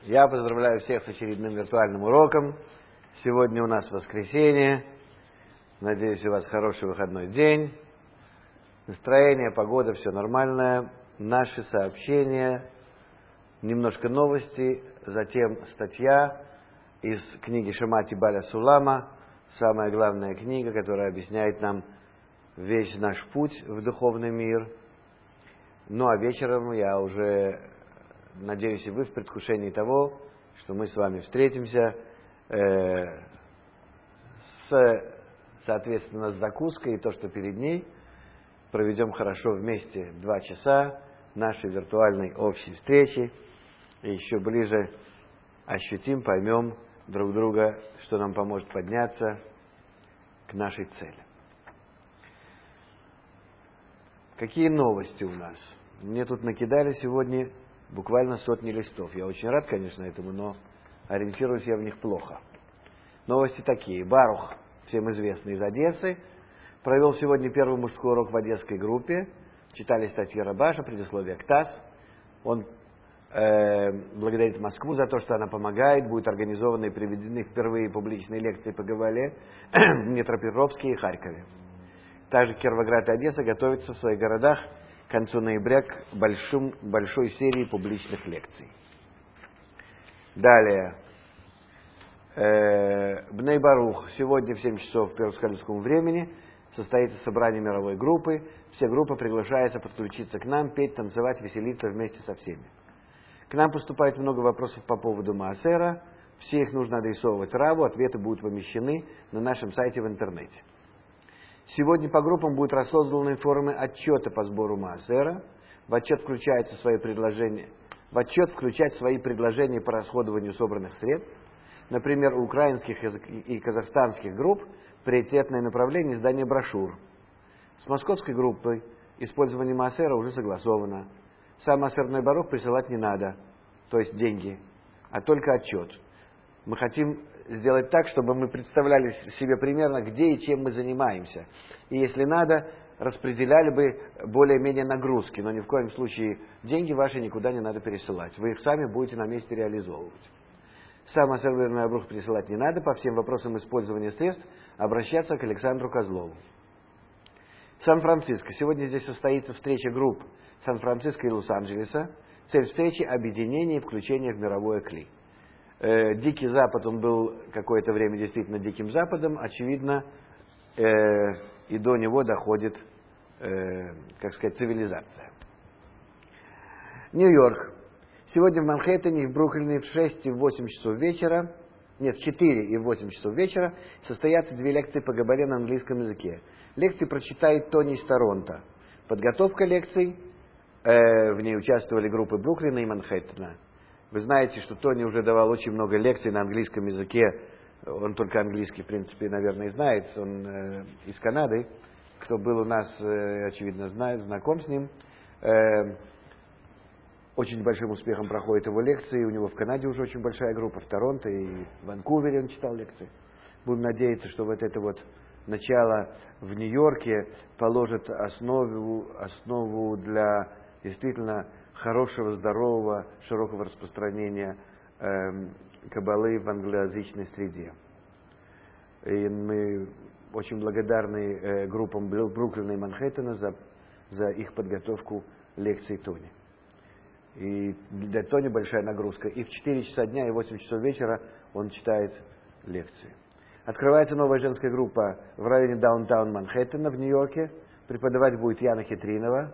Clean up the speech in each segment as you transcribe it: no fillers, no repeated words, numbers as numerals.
Я поздравляю всех с очередным виртуальным уроком. Сегодня у нас воскресенье. Надеюсь, у вас хороший выходной день. Настроение, погода, все нормальное. Наши сообщения, немножко новостей, затем статья из книги Шамати Баля Сулама. Самая главная книга, которая объясняет нам весь наш путь в духовный мир. Ну а вечером я уже надеюсь, и вы в предвкушении того, что мы с вами встретимся соответственно, с закуской и то, что перед ней, проведем хорошо вместе 2 часа нашей виртуальной общей встречи и еще ближе ощутим, поймем друг друга, что нам поможет подняться к нашей цели. Какие новости у нас? Мне тут накидали сегодня буквально сотни листов. Я очень рад, конечно, этому, но ориентируюсь я в них плохо. Новости такие. Барух, всем известный, из Одессы, провел сегодня первый мужской урок в одесской группе. Читали статьи Рабаша, предисловие к ТАСС. Он благодарит Москву за то, что она помогает. Будут организованы и приведены впервые публичные лекции по Гавале в Днепропетровске и Харькове. Также Кировоград и Одесса готовятся в своих городах к концу ноября к большой серии публичных лекций. Далее. Бней Барух. Сегодня в 7 часов по иерусалимскому времени состоится собрание мировой группы. Все группы приглашаются подключиться к нам, петь, танцевать, веселиться вместе со всеми. К нам поступает много вопросов по поводу Маасера. Все их нужно адресовывать Раву. Ответы будут помещены на нашем сайте в интернете. Сегодня по группам будут рассозданы формы отчета по сбору Маасера. В отчет включать свои предложения по расходованию собранных средств. Например, у украинских и казахстанских групп приоритетное направление издания брошюр. С московской группой использование Маасера уже согласовано. Сам Маасер Бней Барух присылать не надо, то есть деньги, а только отчет. Мы хотим сделать так, чтобы мы представляли себе примерно, где и чем мы занимаемся. И если надо, распределяли бы более-менее нагрузки, но ни в коем случае деньги ваши никуда не надо пересылать. Вы их сами будете на месте реализовывать. Сам Маасер Бней Барух присылать не надо, по всем вопросам использования средств обращаться к Александру Козлову. Сан-Франциско. Сегодня здесь состоится встреча групп Сан-Франциско и Лос-Анджелеса. Цель встречи – объединение и включение в мировое кли. Дикий Запад, он был какое-то время действительно Диким Западом, очевидно, и до него доходит, цивилизация. Нью-Йорк. Сегодня в Манхэттене и в Бруклине в 6 и в 8 часов вечера, в 4 и в 8 часов вечера состоятся 2 лекции по Габале на английском языке. Лекции прочитает Тони из Торонто. Подготовка лекций, в ней участвовали группы Бруклина и Манхэттена. Вы знаете, что Тони уже давал очень много лекций на английском языке. Он только английский, в принципе, наверное, знает. Он из Канады. Кто был у нас, очевидно, знает, знаком с ним. Очень большим успехом проходят его лекции. У него в Канаде уже очень большая группа, в Торонто и в Ванкувере он читал лекции. Будем надеяться, что вот это вот начало в Нью-Йорке положит основу для действительно хорошего, здорового, широкого распространения каббалы в англоязычной среде. И мы очень благодарны группам Бруклина и Манхэттена за их подготовку лекций Тони. И для Тони большая нагрузка. И в 4 часа дня, и в 8 часов вечера он читает лекции. Открывается новая женская группа в районе даунтаун Манхэттена в Нью-Йорке. Преподавать будет Яна Хитринова.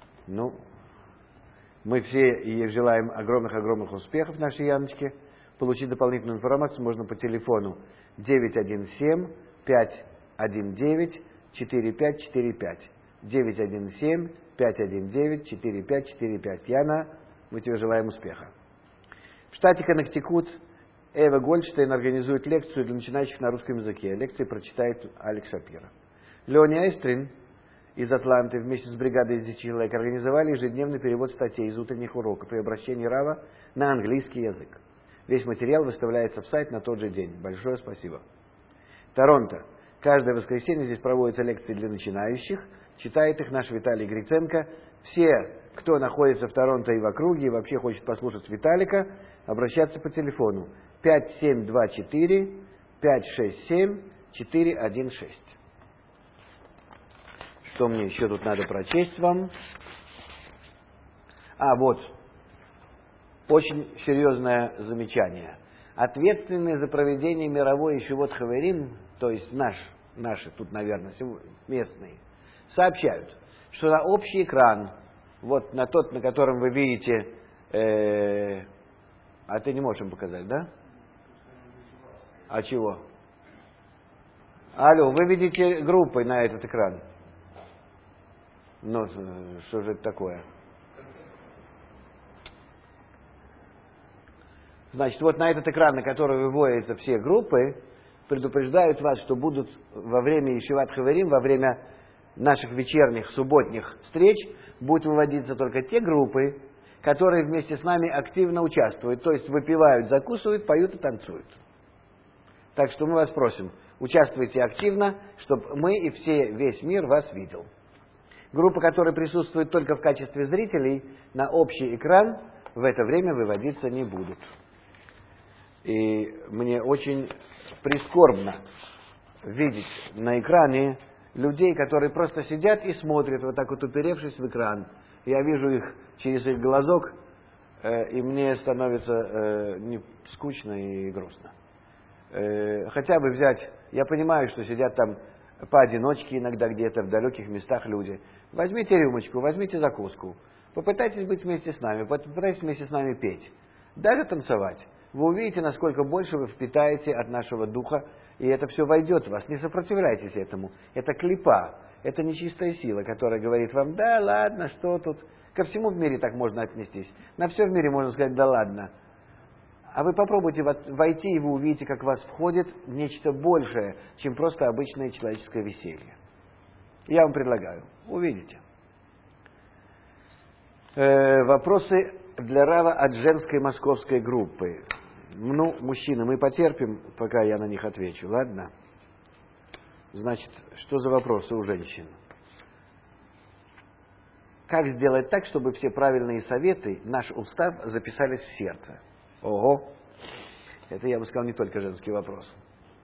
Мы все ей желаем огромных успехов, нашей Яночке. Получить дополнительную информацию можно по телефону 917-519-4545. 917-519-4545. Яна, мы тебе желаем успеха. В штате Коннектикут Эва Гольдштейн организует лекцию для начинающих на русском языке. Лекции прочитает Алекс Шапира. Леони Айстрин из Атланты вместе с бригадой из 10 человек организовали ежедневный перевод статей из утренних уроков и обращений Рава на английский язык. Весь материал выставляется в сайт на тот же день. Большое спасибо. Торонто. Каждое воскресенье здесь проводятся лекции для начинающих. Читает их наш Виталий Гриценко. Все кто находится в Торонто и в округе, и вообще хочет послушать Виталика, обращаться по телефону 5724-567-416. Что мне еще тут надо прочесть вам? Вот. Очень серьезное замечание. Ответственные за проведение мировой Ешивот Хаверим, то есть наши тут, наверное, местные, сообщают, что на общий экран, вот на тот, на котором вы видите, ты не можешь им показать, да? А чего? Алло, вы видите группой на этот экран? Ну, что же это такое? Значит, вот на этот экран, на который выводятся все группы, предупреждают вас, что будут во время Ешиват Хаверим, во время наших вечерних, субботних встреч, будут выводиться только те группы, которые вместе с нами активно участвуют, то есть выпивают, закусывают, поют и танцуют. Так что мы вас просим, участвуйте активно, чтобы мы и весь мир вас видел. Группы, которые присутствуют только в качестве зрителей, на общий экран в это время выводиться не будут. И мне очень прискорбно видеть на экране людей, которые просто сидят и смотрят, вот так вот уперевшись в экран. Я вижу их через их глазок, и мне становится скучно и грустно. Хотя бы взять, я понимаю, что сидят там поодиночке иногда где-то в далеких местах люди. Возьмите рюмочку, возьмите закуску, попытайтесь быть вместе с нами, попытайтесь вместе с нами петь, даже танцевать. Вы увидите, насколько больше вы впитаете от нашего духа, и это все войдет в вас. Не сопротивляйтесь этому. Это клипа, это нечистая сила, которая говорит вам: да ладно, что тут. Ко всему в мире так можно отнестись. На все в мире можно сказать: да ладно. А вы попробуйте войти, и вы увидите, как в вас входит нечто большее, чем просто обычное человеческое веселье. Я вам предлагаю. Увидите. Вопросы для Рава от женской московской группы. Ну, мужчины, мы потерпим, пока я на них отвечу, ладно? Значит, что за вопросы у женщин? Как сделать так, чтобы все правильные советы, наш устав, записались в сердце? Ого! Это, я бы сказал, не только женский вопрос.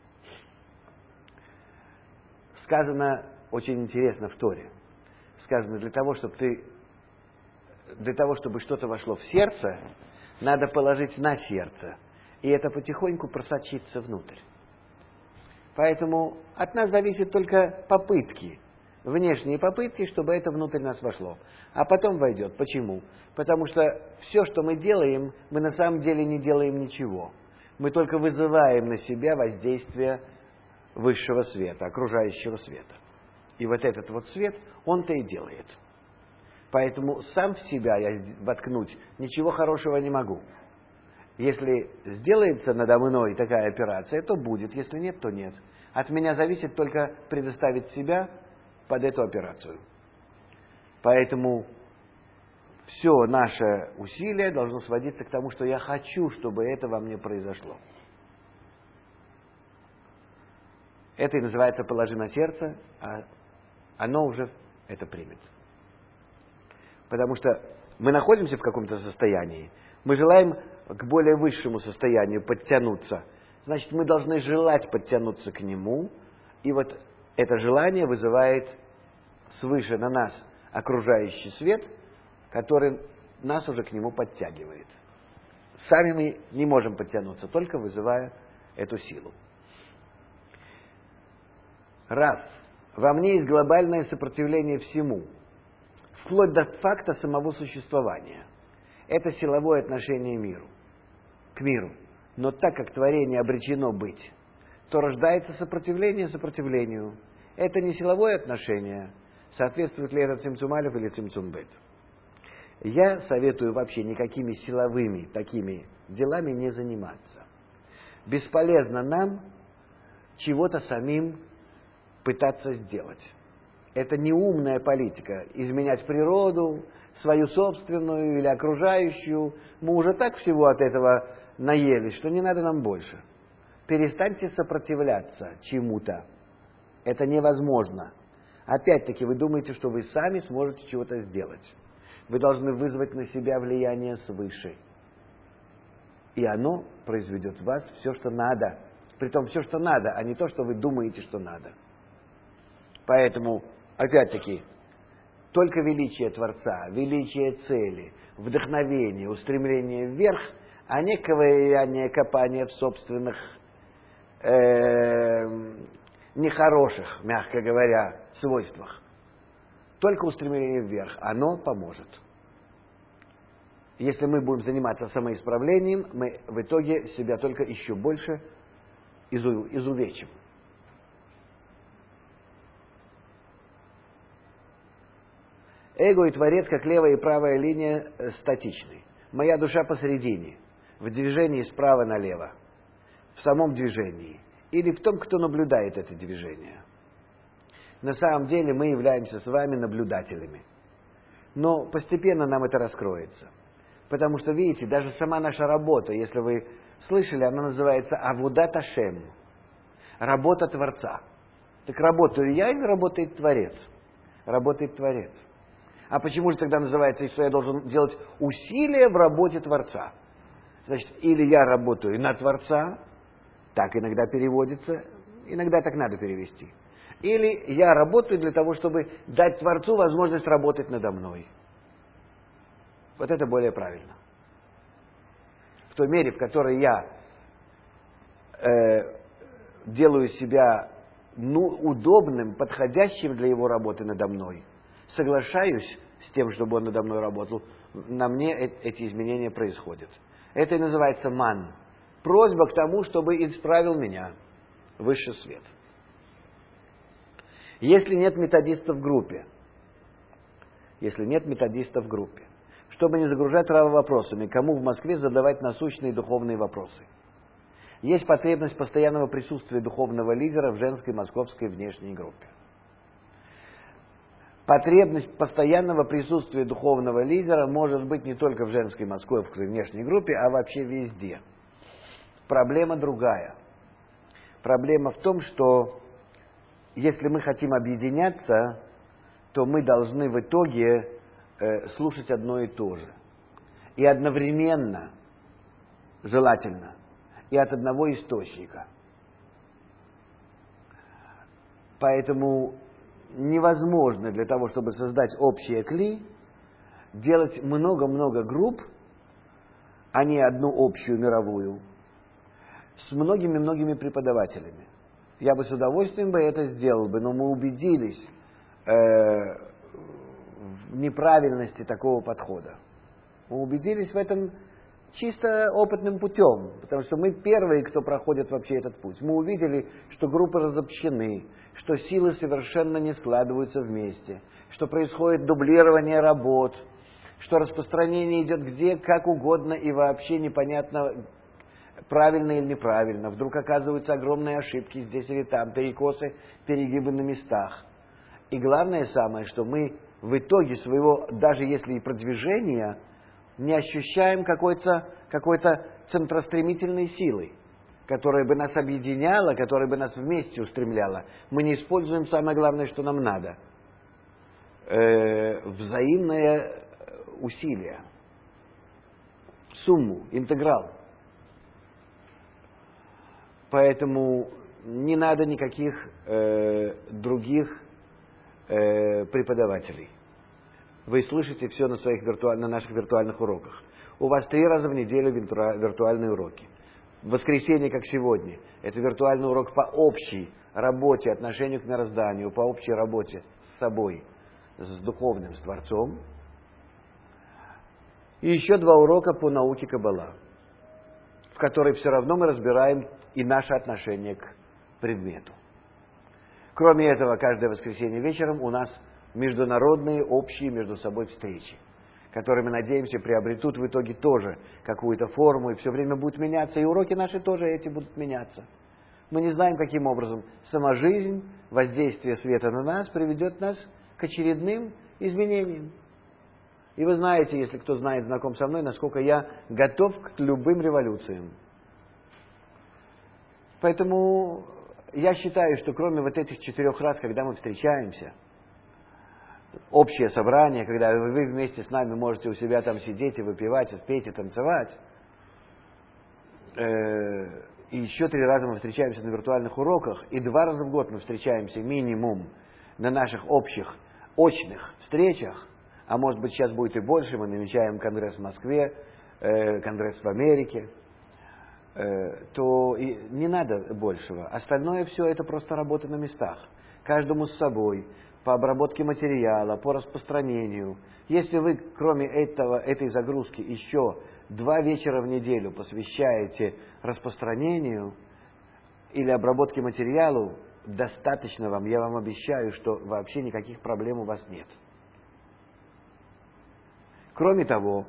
Сказано очень интересно в Торе. Сказано, для того, чтобы что-то вошло в сердце, надо положить на сердце. И это потихоньку просочится внутрь. Поэтому от нас зависят только попытки, внешние попытки, чтобы это внутрь нас вошло. А потом войдет. Почему? Потому что все, что мы делаем, мы на самом деле не делаем ничего. Мы только вызываем на себя воздействие высшего света, окружающего света. И вот этот вот свет, он-то и делает. Поэтому сам в себя я воткнуть ничего хорошего не могу. Если сделается надо мной такая операция, то будет. Если нет, то нет. От меня зависит только предоставить себя под эту операцию. Поэтому все наше усилие должно сводиться к тому, что я хочу, чтобы это во мне произошло. Это и называется «положи на сердце», а оно уже это примет. Потому что мы находимся в каком-то состоянии, мы желаем к более высшему состоянию подтянуться. Значит, мы должны желать подтянуться к нему, и вот это желание вызывает свыше на нас окружающий свет, который нас уже к нему подтягивает. Сами мы не можем подтянуться, только вызывая эту силу. Раз. Во мне есть глобальное сопротивление всему, вплоть до факта самого существования. Это силовое отношение к миру. Но так как творение обречено быть, то рождается сопротивление сопротивлению. Это не силовое отношение. Соответствует ли это цимцум алеф или цимцум бет? Я советую вообще никакими силовыми такими делами не заниматься. Бесполезно нам чего-то самим пытаться сделать. Это неумная политика. Изменять природу, свою собственную или окружающую. Мы уже так всего от этого наелись, что не надо нам больше. Перестаньте сопротивляться чему-то. Это невозможно. Опять-таки вы думаете, что вы сами сможете чего-то сделать. Вы должны вызвать на себя влияние свыше. И оно произведет в вас все, что надо. Притом все, что надо, а не то, что вы думаете, что надо. Поэтому, опять-таки, только величие Творца, величие цели, вдохновение, устремление вверх, а не ковыряние, копание в собственных нехороших, мягко говоря, свойствах. Только устремление вверх, оно поможет. Если мы будем заниматься самоисправлением, мы в итоге себя только еще больше изувечим. Эго и Творец, как левая и правая линия, статичны. Моя душа посередине, в движении справа налево, в самом движении, или в том, кто наблюдает это движение. На самом деле мы являемся с вами наблюдателями. Но постепенно нам это раскроется. Потому что, видите, даже сама наша работа, если вы слышали, она называется «Авудат Ашем», работа Творца. Так работаю я или работает Творец? Работает Творец. А почему же тогда называется, что я должен делать усилия в работе Творца? Значит, или я работаю на Творца, так иногда переводится, иногда так надо перевести. Или я работаю для того, чтобы дать Творцу возможность работать надо мной. Вот это более правильно. В той мере, в которой я делаю себя удобным, подходящим для его работы надо мной, соглашаюсь с тем, чтобы он надо мной работал, на мне эти изменения происходят. Это и называется ман. Просьба к тому, чтобы исправил меня высший свет. Если нет методистов в группе, чтобы не загружать Рава вопросами, кому в Москве задавать насущные духовные вопросы, есть потребность постоянного присутствия духовного лидера в женской московской внешней группе. Потребность постоянного присутствия духовного лидера может быть не только в женской московской внешней группе, а вообще везде. Проблема другая. Проблема в том, что если мы хотим объединяться, то мы должны в итоге слушать одно и то же. И одновременно, желательно, и от одного источника. Поэтому невозможно для того, чтобы создать общее кли, делать много-много групп, а не одну общую мировую, с многими-многими преподавателями. Я бы с удовольствием бы это сделал бы, но мы убедились в неправильности такого подхода. Мы убедились в этом чисто опытным путем, потому что мы первые, кто проходит вообще этот путь. Мы увидели, что группы разобщены, что силы совершенно не складываются вместе, что происходит дублирование работ, что распространение идет где, как угодно и вообще непонятно, правильно или неправильно. Вдруг оказываются огромные ошибки здесь или там, перекосы, перегибы на местах. И главное самое, что мы в итоге своего, даже если и продвижения, не ощущаем какой-то центростремительной силы, которая бы нас объединяла, которая бы нас вместе устремляла. Мы не используем самое главное, что нам надо. Взаимное усилие. Сумму, интеграл. Поэтому не надо никаких других преподавателей. Вы слышите все на наших виртуальных уроках. У вас 3 раза в неделю виртуальные уроки. В воскресенье, как сегодня, это виртуальный урок по общей работе, отношению к мирозданию, по общей работе с собой, с духовным, с Творцом. И еще 2 урока по науке Каббала, в которой все равно мы разбираем и наше отношение к предмету. Кроме этого, каждое воскресенье вечером у нас международные, общие между собой встречи, которые, мы надеемся, приобретут в итоге тоже какую-то форму и все время будут меняться. И уроки наши тоже эти будут меняться. Мы не знаем, каким образом сама жизнь, воздействие света на нас приведет нас к очередным изменениям. И вы знаете, если кто знает, знаком со мной, насколько я готов к любым революциям. Поэтому я считаю, что кроме вот этих 4 раз, когда мы встречаемся, общее собрание, когда вы вместе с нами можете у себя там сидеть и выпивать, и петь, и танцевать. И еще 3 раза мы встречаемся на виртуальных уроках, и 2 раза в год мы встречаемся минимум на наших общих очных встречах, а может быть сейчас будет и больше, мы намечаем конгресс в Москве, конгресс в Америке, то и не надо большего. Остальное все это просто работа на местах. Каждому с собой, по обработке материала, по распространению. Если вы, кроме этой загрузки, еще 2 вечера в неделю посвящаете распространению или обработке материалу, достаточно вам, я вам обещаю, что вообще никаких проблем у вас нет. Кроме того,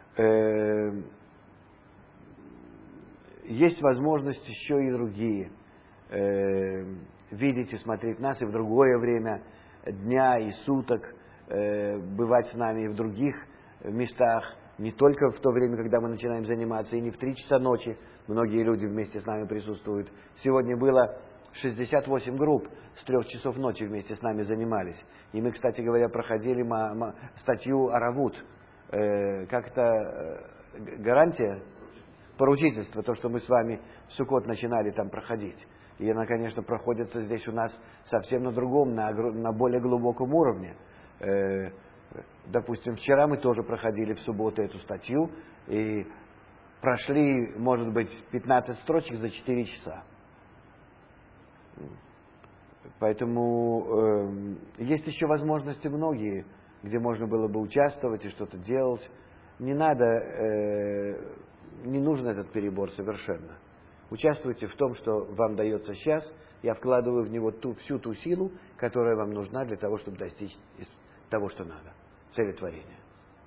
есть возможность еще и другие видеть и смотреть нас и в другое время дня и суток, бывать с нами и в других местах, не только в то время, когда мы начинаем заниматься, и не в 3 часа ночи. Многие люди вместе с нами присутствуют. Сегодня было 68 групп с 3 часов ночи вместе с нами занимались. И мы, кстати говоря, проходили статью Аравут. Как это гарантия? Поручительство, то, что мы с вами в Суккот начинали там проходить. И она, конечно, проходится здесь у нас совсем на другом, на более глубоком уровне. Допустим, вчера мы тоже проходили в субботу эту статью и прошли, может быть, 15 строчек за 4 часа. Поэтому есть еще возможности многие, где можно было бы участвовать и что-то делать. Не нужен этот перебор совершенно. Участвуйте в том, что вам дается сейчас. Я вкладываю в него всю ту силу, которая вам нужна для того, чтобы достичь того, что надо. Цели творения.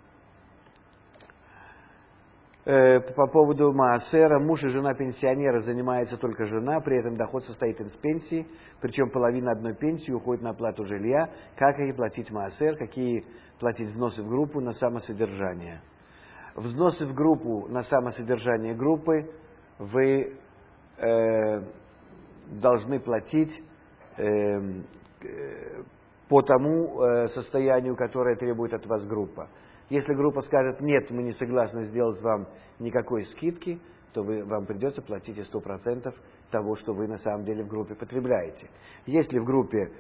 По поводу маасера. Муж и жена пенсионера занимается только жена, при этом доход состоит из пенсии, причем половина одной пенсии уходит на оплату жилья. Как ей платить маасер, какие платить взносы в группу на самосодержание. Взносы в группу на самосодержание группы вы должны платить по тому состоянию, которое требует от вас группа. Если группа скажет, нет, мы не согласны сделать вам никакой скидки, то вам придется платить и 100% того, что вы на самом деле в группе потребляете. Если в группе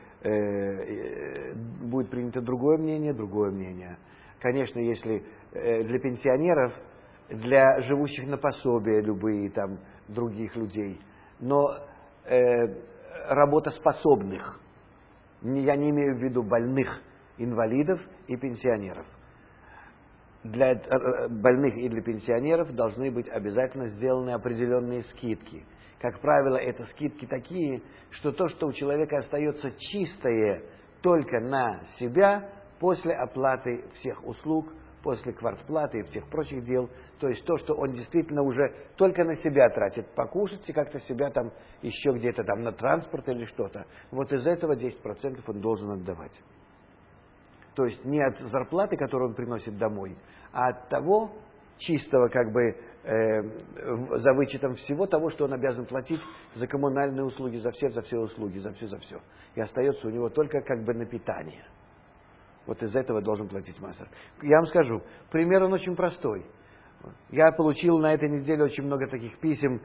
будет принято другое мнение. Конечно, если для пенсионеров, для живущих на пособие любые там других людей, но работоспособных, я не имею в виду больных, инвалидов и пенсионеров. Для больных и для пенсионеров должны быть обязательно сделаны определенные скидки. Как правило, это скидки такие, что то, что у человека остается чистое только на себя, после оплаты всех услуг, после квартплаты и всех прочих дел, то есть то, что он действительно уже только на себя тратит, покушать и как-то себя там еще где-то там на транспорт или что-то, вот из этого 10% он должен отдавать. То есть не от зарплаты, которую он приносит домой, а от того чистого, как бы, за вычетом всего того, что он обязан платить за коммунальные услуги, за все услуги, за все. И остается у него только как бы на питание. Вот из этого должен платить маасер. Я вам скажу, пример он очень простой. Я получил на этой неделе очень много таких писем,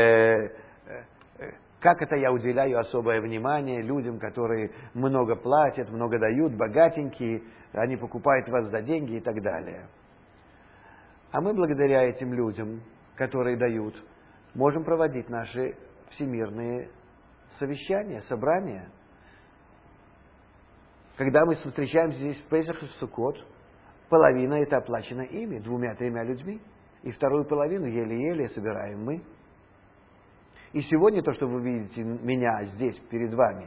как это я уделяю особое внимание людям, которые много платят, много дают, богатенькие, они покупают вас за деньги и так далее. А мы благодаря этим людям, которые дают, можем проводить наши всемирные совещания, собрания. Когда мы встречаемся здесь в Песах и в Суккот, половина это оплачена ими, 2-3 людьми, и вторую половину еле-еле собираем мы. И сегодня то, что вы видите меня здесь перед вами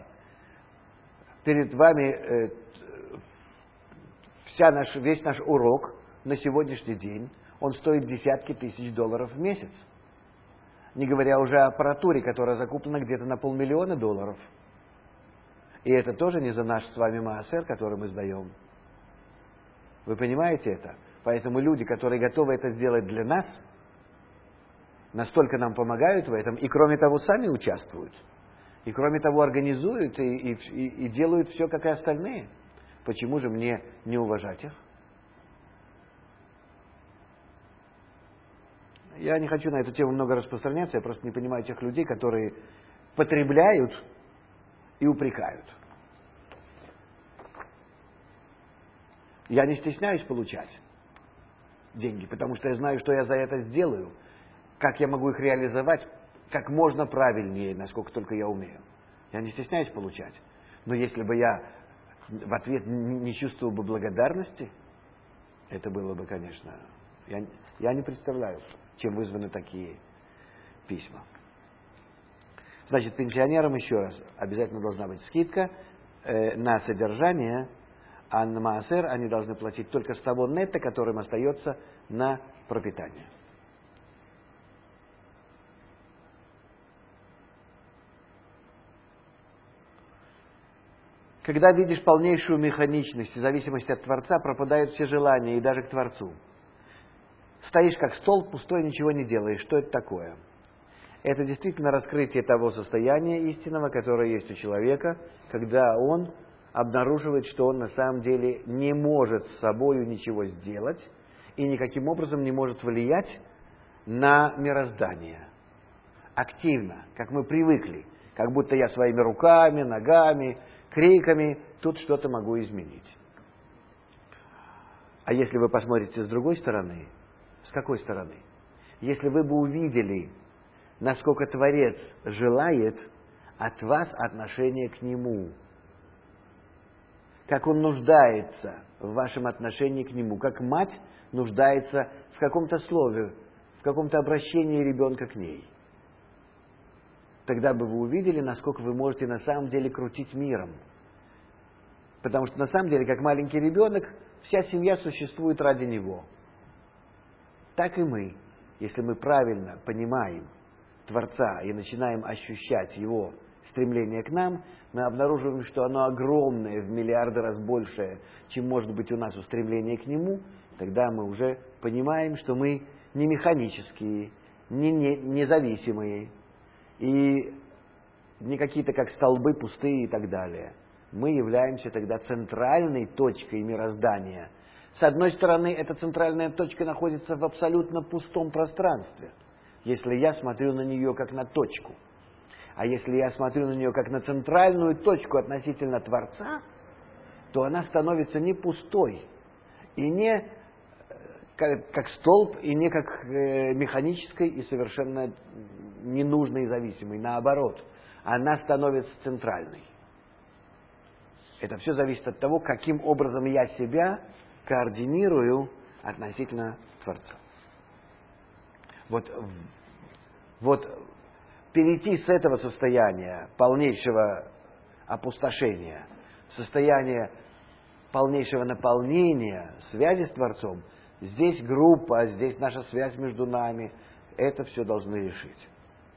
весь наш урок на сегодняшний день, он стоит десятки тысяч долларов в месяц. Не говоря уже о аппаратуре, которая закуплена где-то на $500 000. И это тоже не за наш с вами маасер, который мы сдаем. Вы понимаете это? Поэтому люди, которые готовы это сделать для нас, настолько нам помогают в этом, и кроме того сами участвуют. И кроме того организуют и делают все, как и остальные. Почему же мне не уважать их? Я не хочу на эту тему много распространяться, я просто не понимаю тех людей, которые потребляют и упрекают. Я не стесняюсь получать деньги, потому что я знаю, что я за это сделаю, как я могу их реализовать как можно правильнее, насколько только я умею. Я не стесняюсь получать. Но если бы я в ответ не чувствовал бы благодарности, это было бы, конечно... Я не представляю, чем вызваны такие письма. Значит, пенсионерам, еще раз, обязательно должна быть скидка на содержание, а на маасер они должны платить только с того нетто, которым остается на пропитание. Когда видишь полнейшую механичность и зависимость от Творца, пропадают все желания и даже к Творцу. Стоишь как столб, пустой, ничего не делаешь. Что это такое? Это действительно раскрытие того состояния истинного, которое есть у человека, когда он обнаруживает, что он на самом деле не может с собою ничего сделать и никаким образом не может влиять на мироздание. Активно, как мы привыкли, как будто я своими руками, ногами, криками тут что-то могу изменить. А если вы посмотрите с другой стороны, с какой стороны? Если вы бы увидели, насколько Творец желает от вас отношения к Нему, как Он нуждается в вашем отношении к Нему, как мать нуждается в каком-то слове, в каком-то обращении ребенка к ней, тогда бы вы увидели, насколько вы можете на самом деле крутить миром. Потому что на самом деле, как маленький ребенок, вся семья существует ради него. Так и мы, если мы правильно понимаем Творца и начинаем ощущать Его стремление к нам, мы обнаруживаем, что оно огромное, в миллиарды раз большее, чем может быть у нас устремление к Нему. Тогда мы уже понимаем, что мы не механические, не независимые, и не какие-то как столбы пустые и так далее. Мы являемся тогда центральной точкой мироздания. С одной стороны, эта центральная точка находится в абсолютно пустом пространстве, если я смотрю на нее как на точку. А если я смотрю на нее как на центральную точку относительно Творца, то она становится не пустой, и не как столб, и не как механической и совершенно ненужной и зависимой. Наоборот, она становится центральной. Это все зависит от того, каким образом я себя координирую относительно Творца. Вот перейти с этого состояния полнейшего опустошения в состояние полнейшего наполнения, связи с Творцом, здесь группа, здесь наша связь между нами, это все должны решить.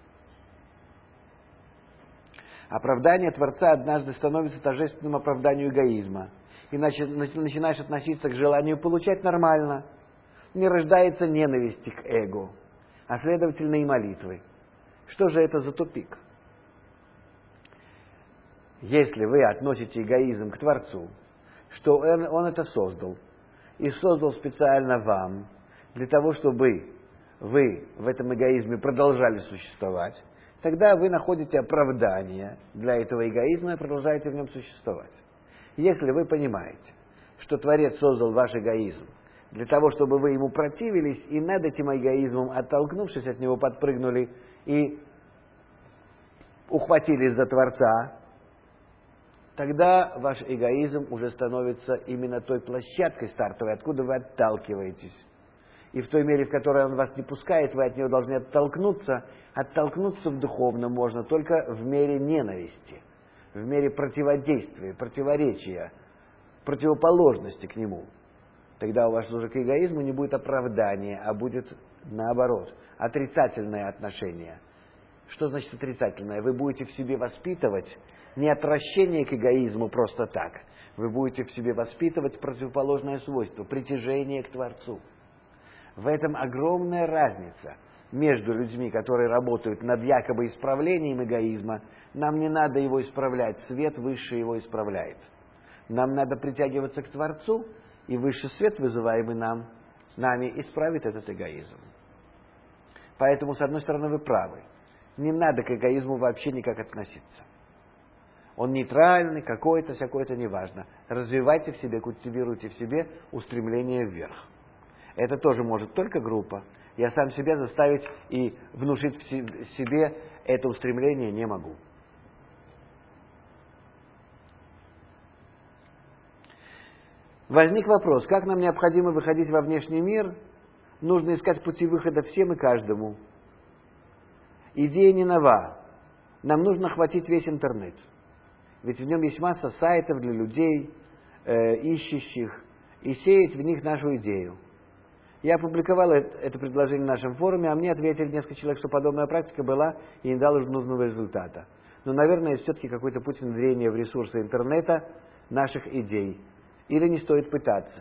Оправдание Творца однажды становится торжественным оправданием эгоизма. Иначе начинаешь относиться к желанию получать нормально. Не рождается ненависти к эго, а следовательно и молитвы. Что же это за тупик? Если вы относите эгоизм к Творцу, что Он это создал, и создал специально вам, для того, чтобы вы в этом эгоизме продолжали существовать, тогда вы находите оправдание для этого эгоизма и продолжаете в нем существовать. Если вы понимаете, что Творец создал ваш эгоизм для того, чтобы вы ему противились, и над этим эгоизмом, оттолкнувшись от него, подпрыгнули и ухватились за Творца, тогда ваш эгоизм уже становится именно той площадкой стартовой, откуда вы отталкиваетесь. И в той мере, в которой он вас не пускает, вы от него должны оттолкнуться. Оттолкнуться в духовном можно только в мере ненависти, в мере противодействия, противоречия, противоположности к нему. Тогда у вас уже к эгоизму не будет оправдания, а будет наоборот, отрицательное отношение. Что значит отрицательное? Вы будете в себе воспитывать не отвращение к эгоизму просто так. Вы будете в себе воспитывать противоположное свойство, притяжение к Творцу. В этом огромная разница между людьми, которые работают над якобы исправлением эгоизма. Нам не надо его исправлять, свет высший его исправляет. Нам надо притягиваться к Творцу, и высший свет, вызываемый нами, исправит этот эгоизм. Поэтому, с одной стороны, вы правы. Не надо к эгоизму вообще никак относиться. Он нейтральный, какой-то, всякой-то, неважно. Развивайте в себе, культивируйте в себе устремление вверх. Это тоже может только группа. Я сам себя заставить и внушить в себе это устремление не могу. Возник вопрос, как нам необходимо выходить во внешний мир? Нужно искать пути выхода всем и каждому. Идея не нова. Нам нужно охватить весь интернет. Ведь в нем есть масса сайтов для людей, ищущих, и сеять в них нашу идею. Я опубликовал это предложение в нашем форуме, а мне ответили несколько человек, что подобная практика была и не дала нужного результата. Но, наверное, есть все-таки какой-то путь внедрения в ресурсы интернета наших идей. Или не стоит пытаться?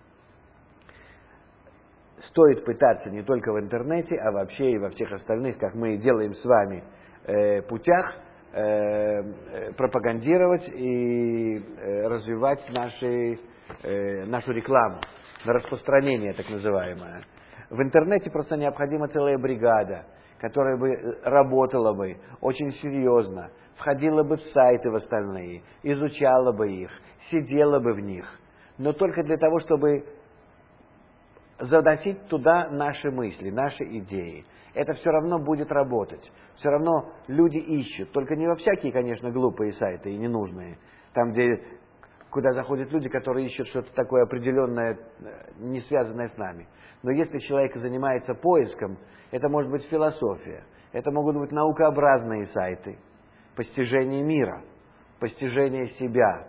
Стоит пытаться не только в интернете, а вообще и во всех остальных, как мы делаем с вами, путях, пропагандировать и развивать нашу рекламу, на распространение так называемое. В интернете просто необходима целая бригада, которая бы работала бы очень серьезно, входила бы в сайты в остальные, изучала бы их, сидела бы в них, но только для того, чтобы заносить туда наши мысли, наши идеи. Это все равно будет работать. Все равно люди ищут. Только не во всякие, конечно, глупые сайты и ненужные. Там, куда заходят люди, которые ищут что-то такое определенное, не связанное с нами. Но если человек занимается поиском, это может быть философия. Это могут быть наукообразные сайты. Постижение мира. Постижение себя.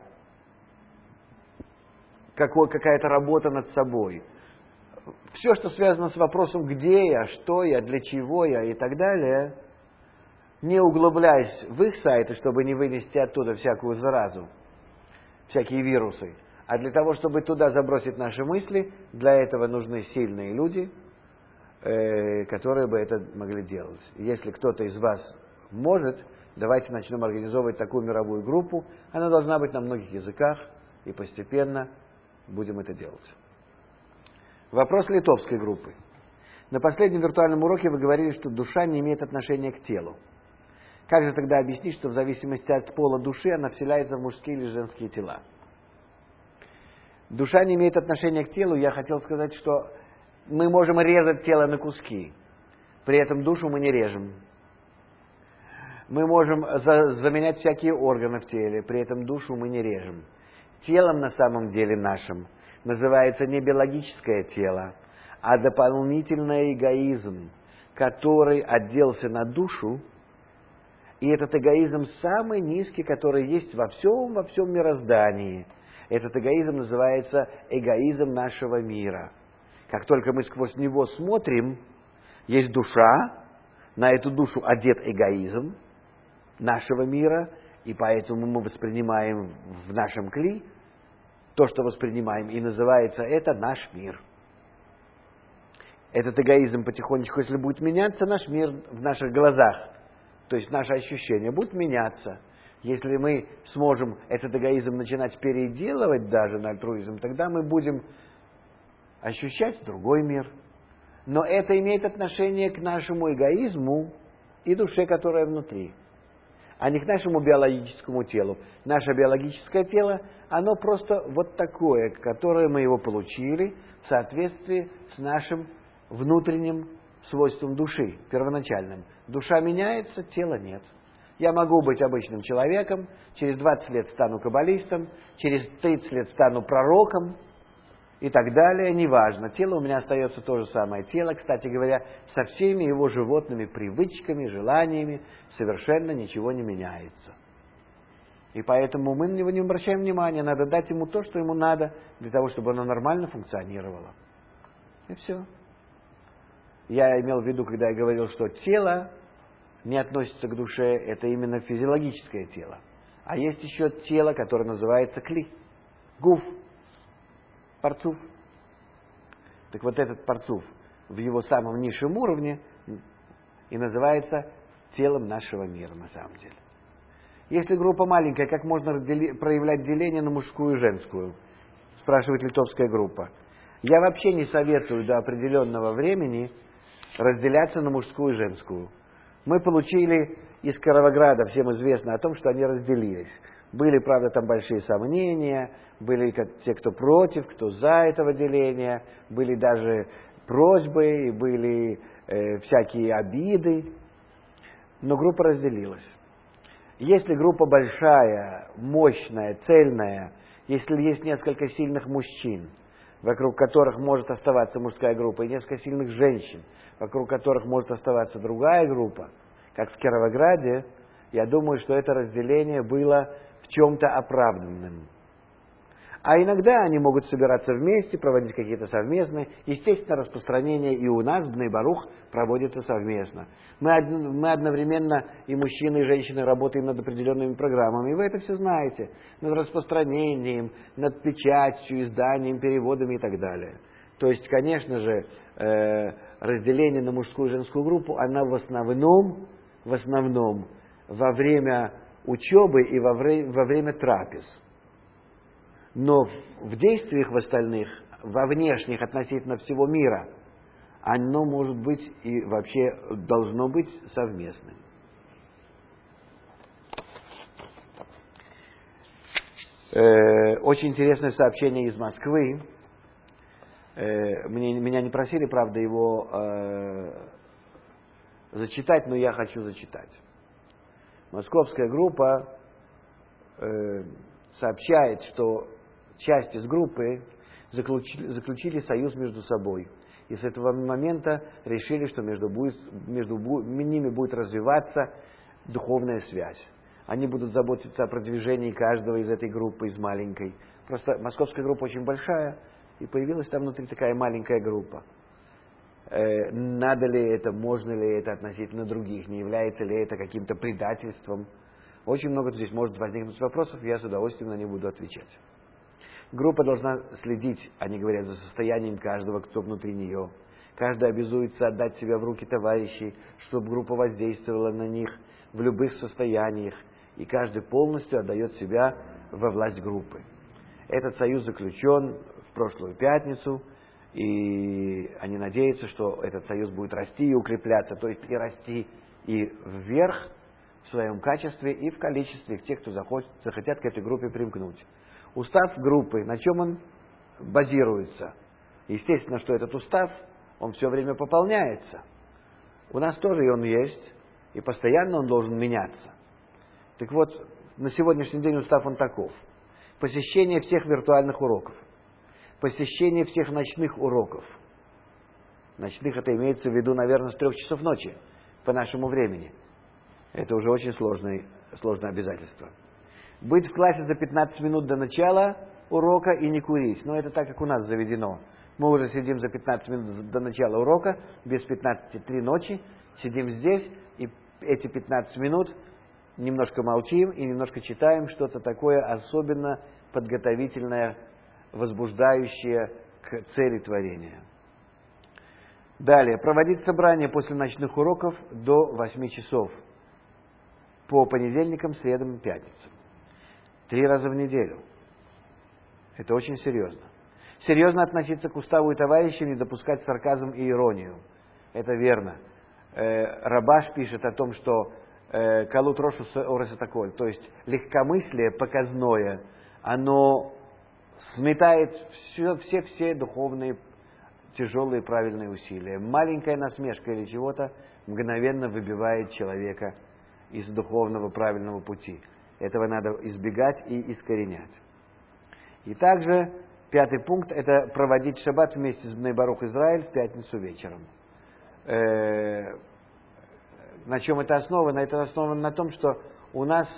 Какая-то работа над собой. Все, что связано с вопросом, где я, что я, для чего я и так далее, не углубляясь в их сайты, чтобы не вынести оттуда всякую заразу, всякие вирусы, а для того, чтобы туда забросить наши мысли, для этого нужны сильные люди, которые бы это могли делать. Если кто-то из вас может, давайте начнем организовывать такую мировую группу. Она должна быть на многих языках, и постепенно будем это делать. Вопрос литовской группы. На последнем виртуальном уроке вы говорили, что душа не имеет отношения к телу. Как же тогда объяснить, что в зависимости от пола души она вселяется в мужские или женские тела? Душа не имеет отношения к телу. Я хотел сказать, что мы можем резать тело на куски. При этом душу мы не режем. Мы можем заменять всякие органы в теле. При этом душу мы не режем. Телом на самом деле нашим называется не биологическое тело, а дополнительный эгоизм, который оделся на душу. И этот эгоизм самый низкий, который есть во всем мироздании. Этот эгоизм называется эгоизм нашего мира. Как только мы сквозь него смотрим, есть душа, на эту душу одет эгоизм нашего мира, и поэтому мы воспринимаем в нашем кли то, что воспринимаем, и называется это наш мир. Этот эгоизм потихонечку, если будет меняться, наш мир в наших глазах, то есть наше ощущение, будет меняться. Если мы сможем этот эгоизм начинать переделывать даже на альтруизм, тогда мы будем ощущать другой мир. Но это имеет отношение к нашему эгоизму и душе, которая внутри, а не к нашему биологическому телу. Наше биологическое тело, оно просто вот такое, которое мы его получили в соответствии с нашим внутренним свойством души, первоначальным. Душа меняется, тела нет. Я могу быть обычным человеком, через 20 лет стану каббалистом, через 30 лет стану пророком и так далее, неважно. Тело у меня остается то же самое тело, кстати говоря, со всеми его животными привычками, желаниями, совершенно ничего не меняется. И поэтому мы на него не обращаем внимания, надо дать ему то, что ему надо, для того, чтобы оно нормально функционировало. И все. Я имел в виду, когда я говорил, что тело не относится к душе, это именно физиологическое тело. А есть еще тело, которое называется кли, гуф, парцуф. Так вот этот парцуф в его самом низшем уровне и называется телом нашего мира на самом деле. Если группа маленькая, как можно проявлять деление на мужскую и женскую? Спрашивает литовская группа. Я вообще не советую до определенного времени разделяться на мужскую и женскую. Мы получили из Кировограда, всем известно о том, что они разделились. Были, правда, там большие сомнения, были те, кто против, кто за этого деления, были даже просьбы, были всякие обиды, но группа разделилась. Если группа большая, мощная, цельная, если есть несколько сильных мужчин, вокруг которых может оставаться мужская группа, и несколько сильных женщин, вокруг которых может оставаться другая группа, как в Кировограде, я думаю, что это разделение было в чем-то оправданным. А иногда они могут собираться вместе, проводить какие-то совместные. Естественно, распространение и у нас, в Бней-Барух, проводится совместно. Мы одновременно, и мужчины, и женщины, работаем над определенными программами. И вы это все знаете. Над распространением, над печатью, изданием, переводами и так далее. То есть, конечно же, разделение на мужскую и женскую группу, она в основном во время учебы и во время трапез. Но в действиях в остальных, во внешних относительно всего мира, оно может быть и вообще должно быть совместным. Очень интересное сообщение из Москвы. Меня не просили, правда, его зачитать, но я хочу зачитать. Московская группа сообщает, что часть из группы заключили союз между собой. И с этого момента решили, что между ними будет развиваться духовная связь. Они будут заботиться о продвижении каждого из этой группы, из маленькой. Просто московская группа очень большая, и появилась там внутри такая маленькая группа. Надо ли это, можно ли это относительно других, не является ли это каким-то предательством? Очень много здесь может возникнуть вопросов, я с удовольствием на них буду отвечать. Группа должна следить, они говорят, за состоянием каждого, кто внутри нее. Каждый обязуется отдать себя в руки товарищей, чтобы группа воздействовала на них в любых состояниях, и каждый полностью отдает себя во власть группы. Этот союз заключен в прошлую пятницу, и они надеются, что этот союз будет расти и укрепляться, то есть и расти и вверх в своем качестве, и в количестве тех, кто захотят к этой группе примкнуть. Устав группы, на чем он базируется? Естественно, что этот устав, он все время пополняется. У нас тоже и он есть, и постоянно он должен меняться. Так вот, на сегодняшний день устав он таков. Посещение всех виртуальных уроков, посещение всех ночных уроков. Ночных это имеется в виду, наверное, с 3 часов ночи по нашему времени. Это уже очень сложное обязательство. Быть в классе за 15 минут до начала урока и не курить. Но это так, как у нас заведено. Мы уже сидим за 15 минут до начала урока, без 15-3 ночи, сидим здесь, и эти 15 минут немножко молчим и немножко читаем что-то такое особенно подготовительное, возбуждающее к цели творения. Далее. Проводить собрания после ночных уроков до 8 часов. По понедельникам, средам и пятницам. 3 раза в неделю. Это очень серьезно. Серьезно относиться к уставу и товарищам, не допускать сарказм и иронию. Это верно. Рабаш пишет о том, что «калут рошу оресатаколь», то есть легкомыслие показное, оно сметает все духовные тяжелые правильные усилия. Маленькая насмешка или чего-то мгновенно выбивает человека из духовного правильного пути. Этого надо избегать и искоренять. И также 5-й пункт – это проводить шаббат вместе с Бней-Барух Израиль в пятницу вечером. На чем это основано? Это основано на том, что у нас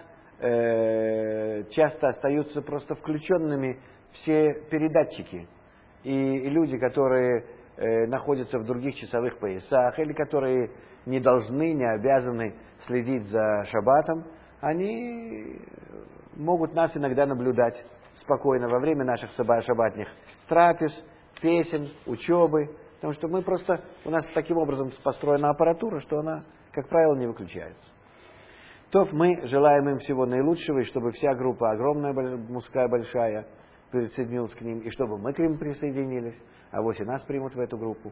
часто остаются просто включенными все передатчики. И люди, которые находятся в других часовых поясах, или которые не должны, не обязаны следить за шаббатом, они могут нас иногда наблюдать спокойно во время наших шаббатных трапез, песен, учебы, потому что у нас таким образом построена аппаратура, что она, как правило, не выключается. То мы желаем им всего наилучшего, и чтобы вся группа огромная, мужская, большая, присоединилась к ним, и чтобы мы к ним присоединились, а вот и нас примут в эту группу.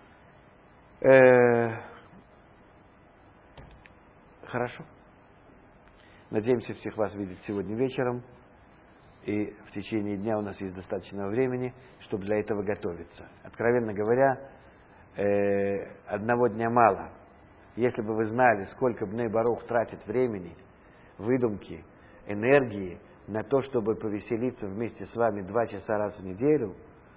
Хорошо. Надеемся всех вас видеть сегодня вечером, и в течение дня у нас есть достаточно времени, чтобы для этого готовиться. Откровенно говоря, одного дня мало. Если бы вы знали, сколько Бней Барух тратит времени, выдумки, энергии на то, чтобы повеселиться вместе с вами 2 часа раз в неделю,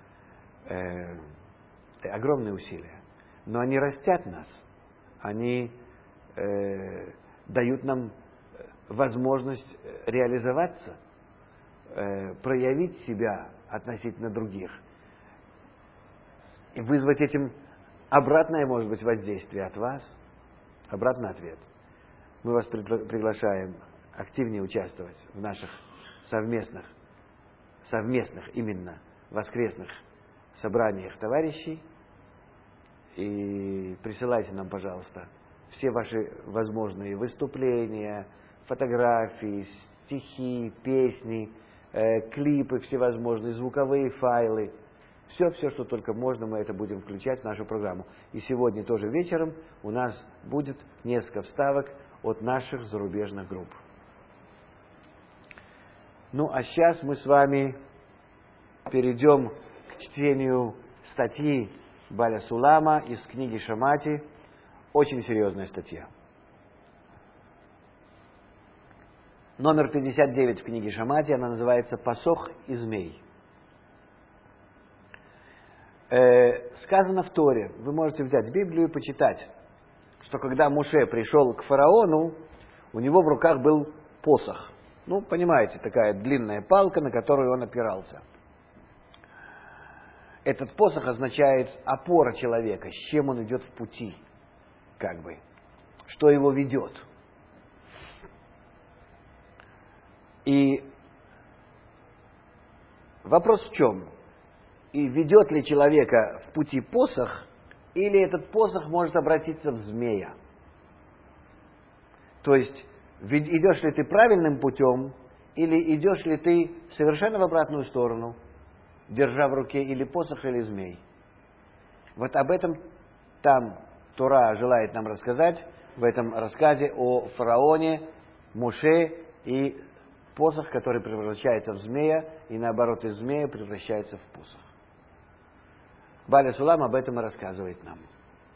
огромные усилия. Но они растят нас, они дают нам возможность реализоваться, проявить себя относительно других и вызвать этим обратное, может быть, воздействие от вас, обратный ответ. Мы вас приглашаем активнее участвовать в наших совместных именно воскресных собраниях товарищей, и присылайте нам, пожалуйста, все ваши возможные выступления, фотографии, стихи, песни, клипы всевозможные, звуковые файлы. Все, что только можно, мы это будем включать в нашу программу. И сегодня тоже вечером у нас будет несколько вставок от наших зарубежных групп. Ну, а сейчас мы с вами перейдем к чтению статьи Баля Сулама из книги Шамати. Очень серьезная статья. Номер 59 в книге Шамати, она называется «Пасох и змей». Сказано в Торе, вы можете взять Библию и почитать, что когда Моше пришел к фараону, у него в руках был посох. Ну, понимаете, такая длинная палка, на которую он опирался. Этот посох означает опора человека, с чем он идет в пути, как бы, что его ведет. И вопрос в чем? И ведет ли человека в пути посох, или этот посох может обратиться в змея? То есть, идешь ли ты правильным путем, или идешь ли ты совершенно в обратную сторону, держа в руке или посох, или змей? Вот об этом там Тора желает нам рассказать, в этом рассказе о фараоне, Моше и посох, который превращается в змея, и наоборот из змея превращается в посох. Баля Сулам об этом и рассказывает нам.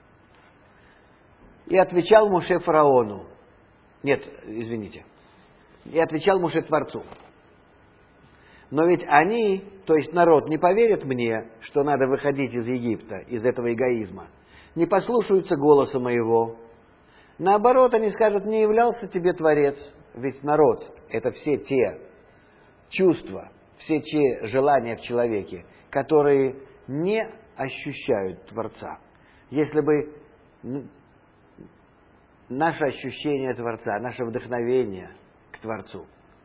И отвечал Моше фараону. Нет, извините. И отвечал Моше Творцу. Но ведь они, то есть народ, не поверят мне, что надо выходить из Египта, из этого эгоизма. Не послушаются голоса моего. Наоборот, они скажут, не являлся тебе Творец. Ведь народ – это все те чувства, все те желания в человеке, которые не ощущают Творца. Если бы наше ощущение Творца, наше вдохновение к Творцу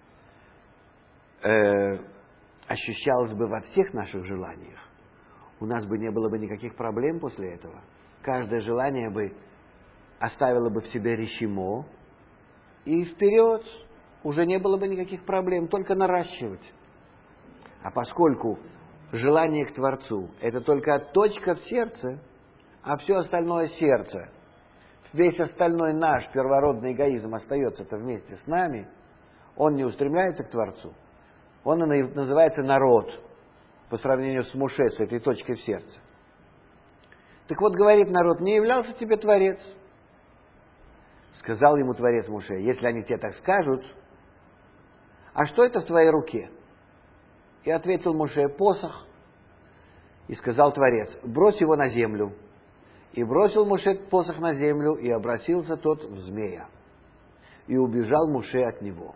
ощущалось бы во всех наших желаниях, у нас бы не было бы никаких проблем после этого. Каждое желание бы оставило бы в себе решимо, и вперед уже не было бы никаких проблем, только наращивать. А поскольку желание к Творцу – это только точка в сердце, а все остальное сердце, весь остальной наш первородный эгоизм остается-то вместе с нами, он не устремляется к Творцу, он называется народ по сравнению с Моше, с этой точкой в сердце. Так вот, говорит народ, не являлся тебе Творец? Сказал ему Творец Моше, если они тебе так скажут, а что это в твоей руке? И ответил Моше, посох. И сказал Творец, брось его на землю. И бросил Моше посох на землю, и обратился тот в змея. И убежал Моше от него.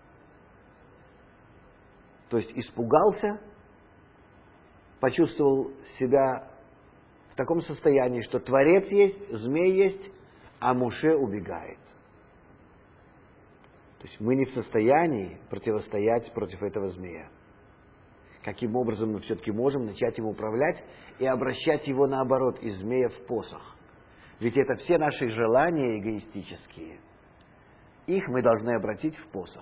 То есть испугался, почувствовал себя в таком состоянии, что Творец есть, змей есть, а Моше убегает. То есть мы не в состоянии противостоять против этого змея. Каким образом мы все-таки можем начать им управлять и обращать его наоборот, из змея в посох? Ведь это все наши желания эгоистические. их мы должны обратить в посох.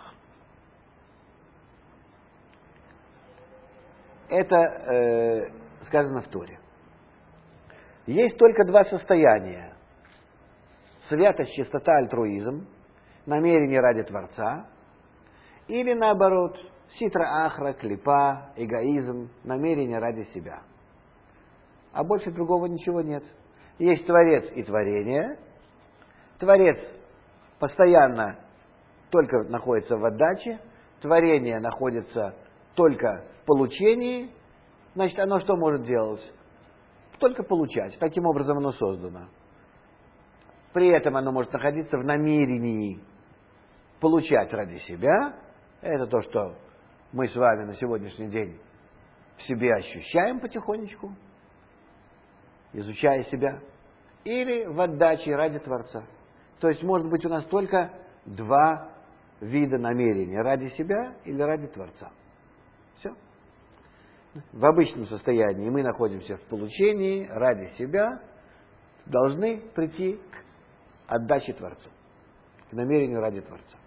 Это сказано в Торе. Есть только два состояния. Святость, чистота, альтруизм, намерение ради Творца, или наоборот, ситра ахра, клипа, эгоизм, намерение ради себя. А больше другого ничего нет. Есть Творец и творение. Творец постоянно только находится в отдаче, творение находится только в получении, значит, оно что может делать? Только получать. Таким образом оно создано. При этом оно может находиться в намерении получать ради себя. Это то, что мы с вами на сегодняшний день в себе ощущаем потихонечку, изучая себя. Или в отдаче ради Творца. То есть, может быть, у нас только два вида намерения. Ради себя или ради Творца. Все. В обычном состоянии мы находимся в получении ради себя, должны прийти к отдаче Творцу, к намерению ради Творца.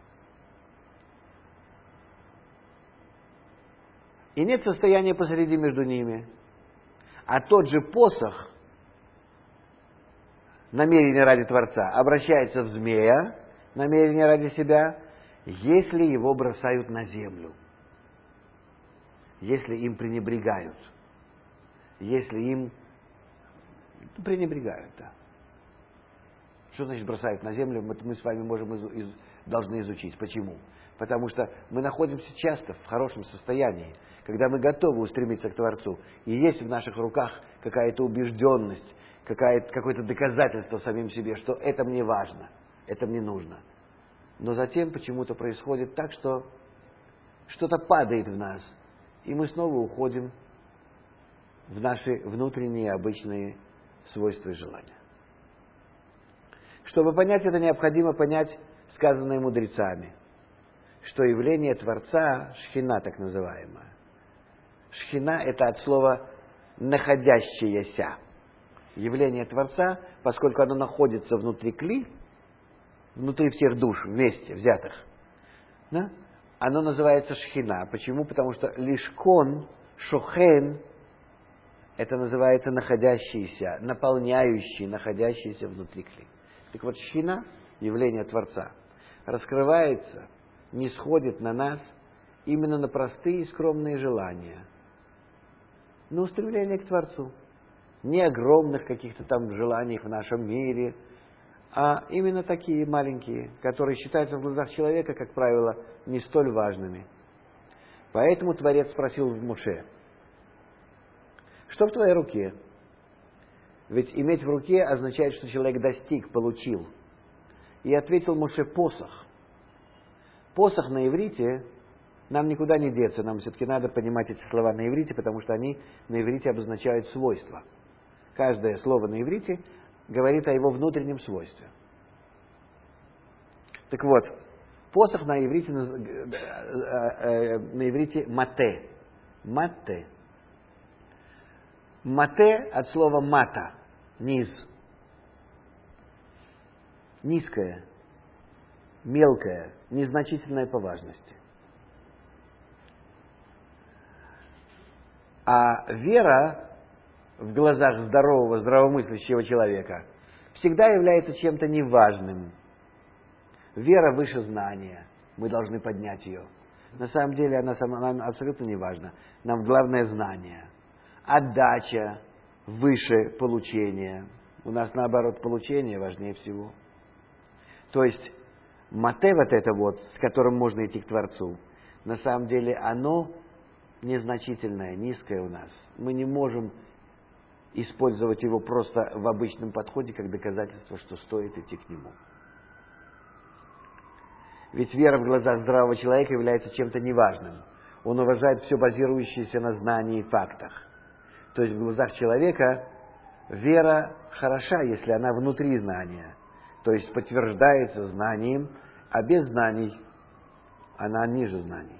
И нет состояния посреди между ними. А тот же посох, намерение ради Творца, обращается в змея, намерение ради себя, если его бросают на землю, если им пренебрегают, если им пренебрегают, да. Что значит бросают на землю? Мы с вами должны изучить. Почему? Потому что мы находимся часто в хорошем состоянии, когда мы готовы устремиться к Творцу, и есть в наших руках какая-то убежденность, какое-то доказательство самим себе, что это мне важно, это мне нужно. Но затем почему-то происходит так, что что-то падает в нас, и мы снова уходим в наши внутренние обычные свойства и желания. Чтобы понять это, необходимо понять сказанное мудрецами, что явление Творца, шхина так называемая. Шхина – это от слова «находящееся». Явление Творца, поскольку оно находится внутри кли, внутри всех душ вместе взятых, да, оно называется шхина. Почему? Потому что лишкон, шохен – это называется находящийся, наполняющий, находящийся внутри кли. Так вот, шхина, явление Творца, раскрывается, не сходит на нас именно на простые и скромные желания, на устремление к Творцу. Не огромных каких-то там желаний в нашем мире, а именно такие маленькие, которые считаются в глазах человека, как правило, не столь важными. Поэтому Творец спросил в Моше: что в твоей руке? Ведь иметь в руке означает, что человек достиг, получил. И ответил Моше: посох. Посох на иврите нам никуда не деться, нам все-таки надо понимать эти слова на иврите, потому что они на иврите обозначают свойства. Каждое слово на иврите говорит о его внутреннем свойстве. Так вот, посох на иврите мате. Мате. Мате от слова мата, низ. Низкое, мелкое, незначительное по важности. А вера в глазах здорового, здравомыслящего человека всегда является чем-то неважным. Вера выше знания. Мы должны поднять ее. На самом деле она абсолютно не важна. Нам главное знание. Отдача выше получения. У нас наоборот получение важнее всего. То есть мате вот это вот, с которым можно идти к Творцу, на самом деле оно незначительное, низкое у нас. Мы не можем использовать его просто в обычном подходе как доказательство, что стоит идти к нему. Ведь вера в глазах здравого человека является чем-то неважным. Он уважает все базирующееся на знании и фактах. То есть в глазах человека вера хороша, если она внутри знания. То есть подтверждается знанием, а без знаний она ниже знаний.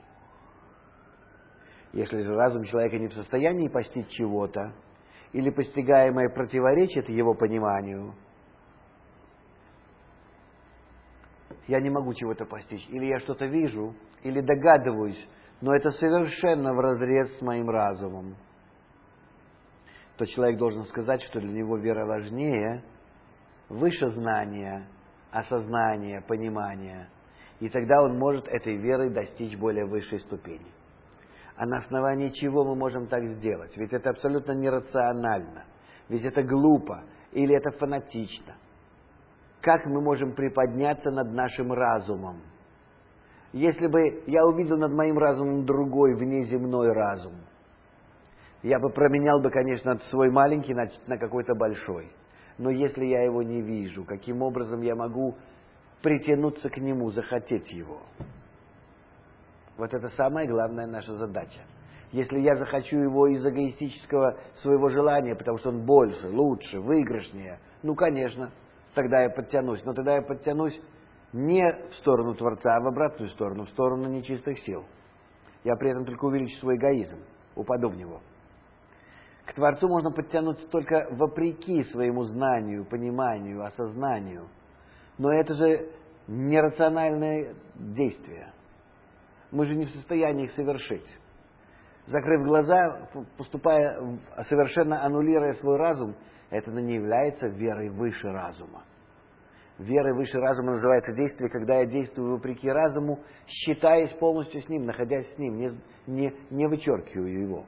Если же разум человека не в состоянии постичь чего-то, или постигаемое противоречит его пониманию, я не могу чего-то постичь. Или я что-то вижу, или догадываюсь, но это совершенно вразрез с моим разумом. То человек должен сказать, что для него вера важнее, выше знания, осознания, понимания. И тогда он может этой верой достичь более высшей ступени. А на основании чего мы можем так сделать? Ведь это абсолютно нерационально. Ведь это глупо или это фанатично. Как мы можем приподняться над нашим разумом? Если бы я увидел над моим разумом другой внеземной разум, я бы променял бы, конечно, свой маленький на какой-то большой. Но если я его не вижу, каким образом я могу притянуться к нему, захотеть его? Вот это самая главная наша задача. Если я захочу его из эгоистического своего желания, потому что он больше, лучше, выигрышнее, ну, конечно, тогда я подтянусь. Но тогда я подтянусь не в сторону Творца, а в обратную сторону, в сторону нечистых сил. Я при этом только увеличу свой эгоизм, упаду в него. К Творцу можно подтянуться только вопреки своему знанию, пониманию, осознанию. Но это же нерациональное действие. Мы же не в состоянии их совершить. Закрыв глаза, поступая, совершенно аннулируя свой разум, это не является верой выше разума. Верой выше разума называется действие, когда я действую вопреки разуму, считаясь полностью с ним, находясь с ним, не вычеркиваю его.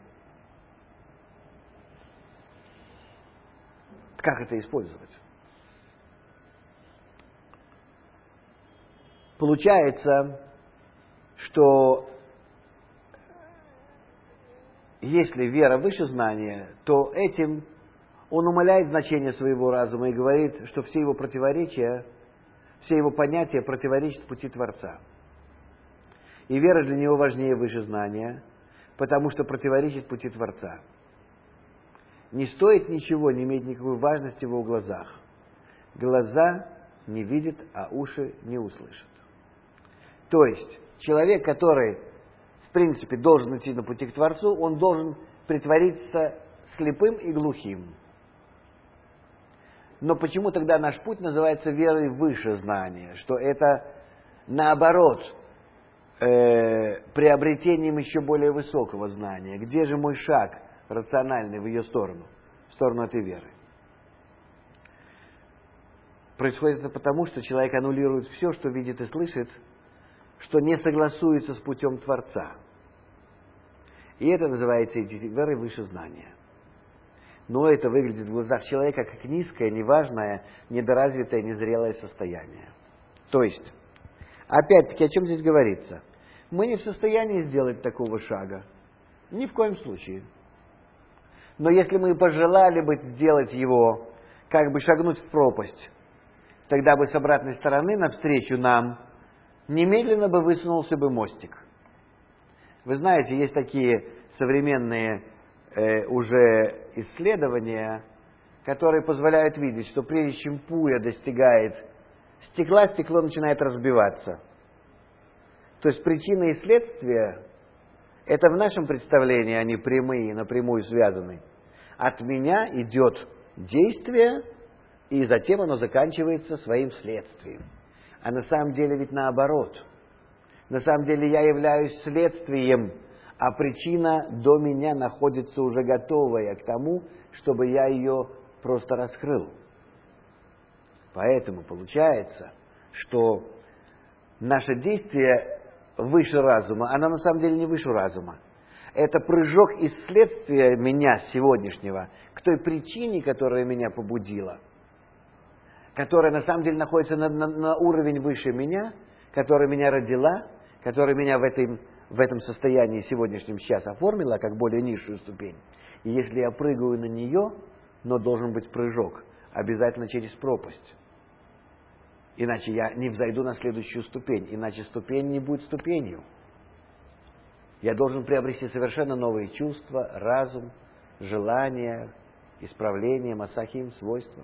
Как это использовать? Получается, что если вера выше знания, то этим он умаляет значение своего разума и говорит, что все его противоречия, все его понятия противоречат пути Творца. И вера для него важнее выше знания, потому что противоречит пути Творца. Не стоит ничего, не имеет никакой важности в его глазах. Глаза не видят, а уши не услышат. То есть, человек, который, в принципе, должен идти на пути к Творцу, он должен притвориться слепым и глухим. Но почему тогда наш путь называется верой выше знания? Что это, наоборот, приобретением еще более высокого знания. Где же мой шаг рациональный в ее сторону, в сторону этой веры? Происходит это потому, что человек аннулирует все, что видит и слышит, что не согласуется с путем Творца. И это называется верой выше знания. Но это выглядит в глазах человека как низкое, неважное, недоразвитое, незрелое состояние. То есть, опять-таки, о чем здесь говорится? Мы не в состоянии сделать такого шага. Ни в коем случае. Но если мы пожелали бы сделать его, как бы шагнуть в пропасть, тогда бы с обратной стороны, навстречу нам, немедленно бы высунулся бы мостик. Вы знаете, есть такие современные уже исследования, которые позволяют видеть, что прежде чем пуля достигает стекла, стекло начинает разбиваться. То есть причина и следствие, это в нашем представлении, они прямые, напрямую связаны. От меня идет действие, и затем оно заканчивается своим следствием. А на самом деле ведь наоборот. На самом деле я являюсь следствием, а причина до меня находится уже готовая к тому, чтобы я ее просто раскрыл. Поэтому получается, что наше действие выше разума, оно на самом деле не выше разума. Это прыжок из следствия меня сегодняшнего к той причине, которая меня побудила, которая на самом деле находится на уровень выше меня, которая меня родила, которая меня в этом состоянии сегодняшнем сейчас оформила как более низшую ступень. И если я прыгаю на нее, но должен быть прыжок, обязательно через пропасть. Иначе я не взойду на следующую ступень, иначе ступень не будет ступенью. Я должен приобрести совершенно новые чувства, разум, желания, исправление, масахим, свойства.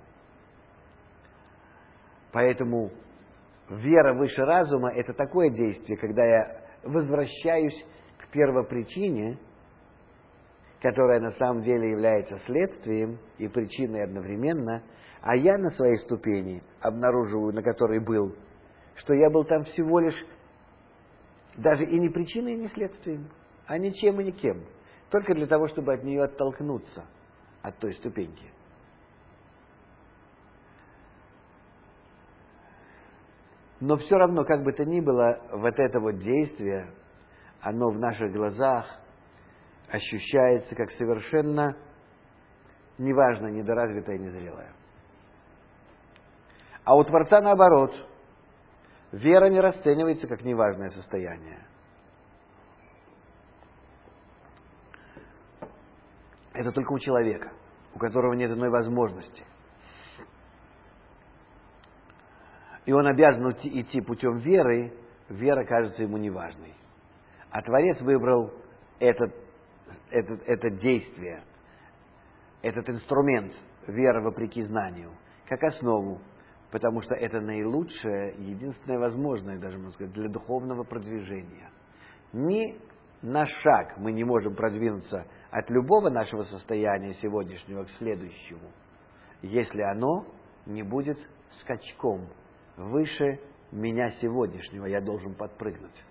Поэтому вера выше разума – это такое действие, когда я возвращаюсь к первопричине, которая на самом деле является следствием и причиной одновременно, а я на своей ступени обнаруживаю, на которой был, что я был там всего лишь даже и не причиной, и не следствием, а ничем и никем, только для того, чтобы от нее оттолкнуться, от той ступеньки. Но все равно, как бы то ни было, вот это вот действие, оно в наших глазах ощущается как совершенно неважное, недоразвитое, незрелое. А у Творца наоборот. Вера не расценивается как неважное состояние. Это только у человека, у которого нет иной возможности. И он обязан идти путем веры, вера кажется ему неважной. А Творец выбрал это действие, этот инструмент, вера вопреки знанию, как основу, потому что это наилучшее, единственное возможное, даже можно сказать, для духовного продвижения. Ни на шаг мы не можем продвинуться от любого нашего состояния сегодняшнего к следующему, если оно не будет скачком выше меня сегодняшнего, я должен подпрыгнуть.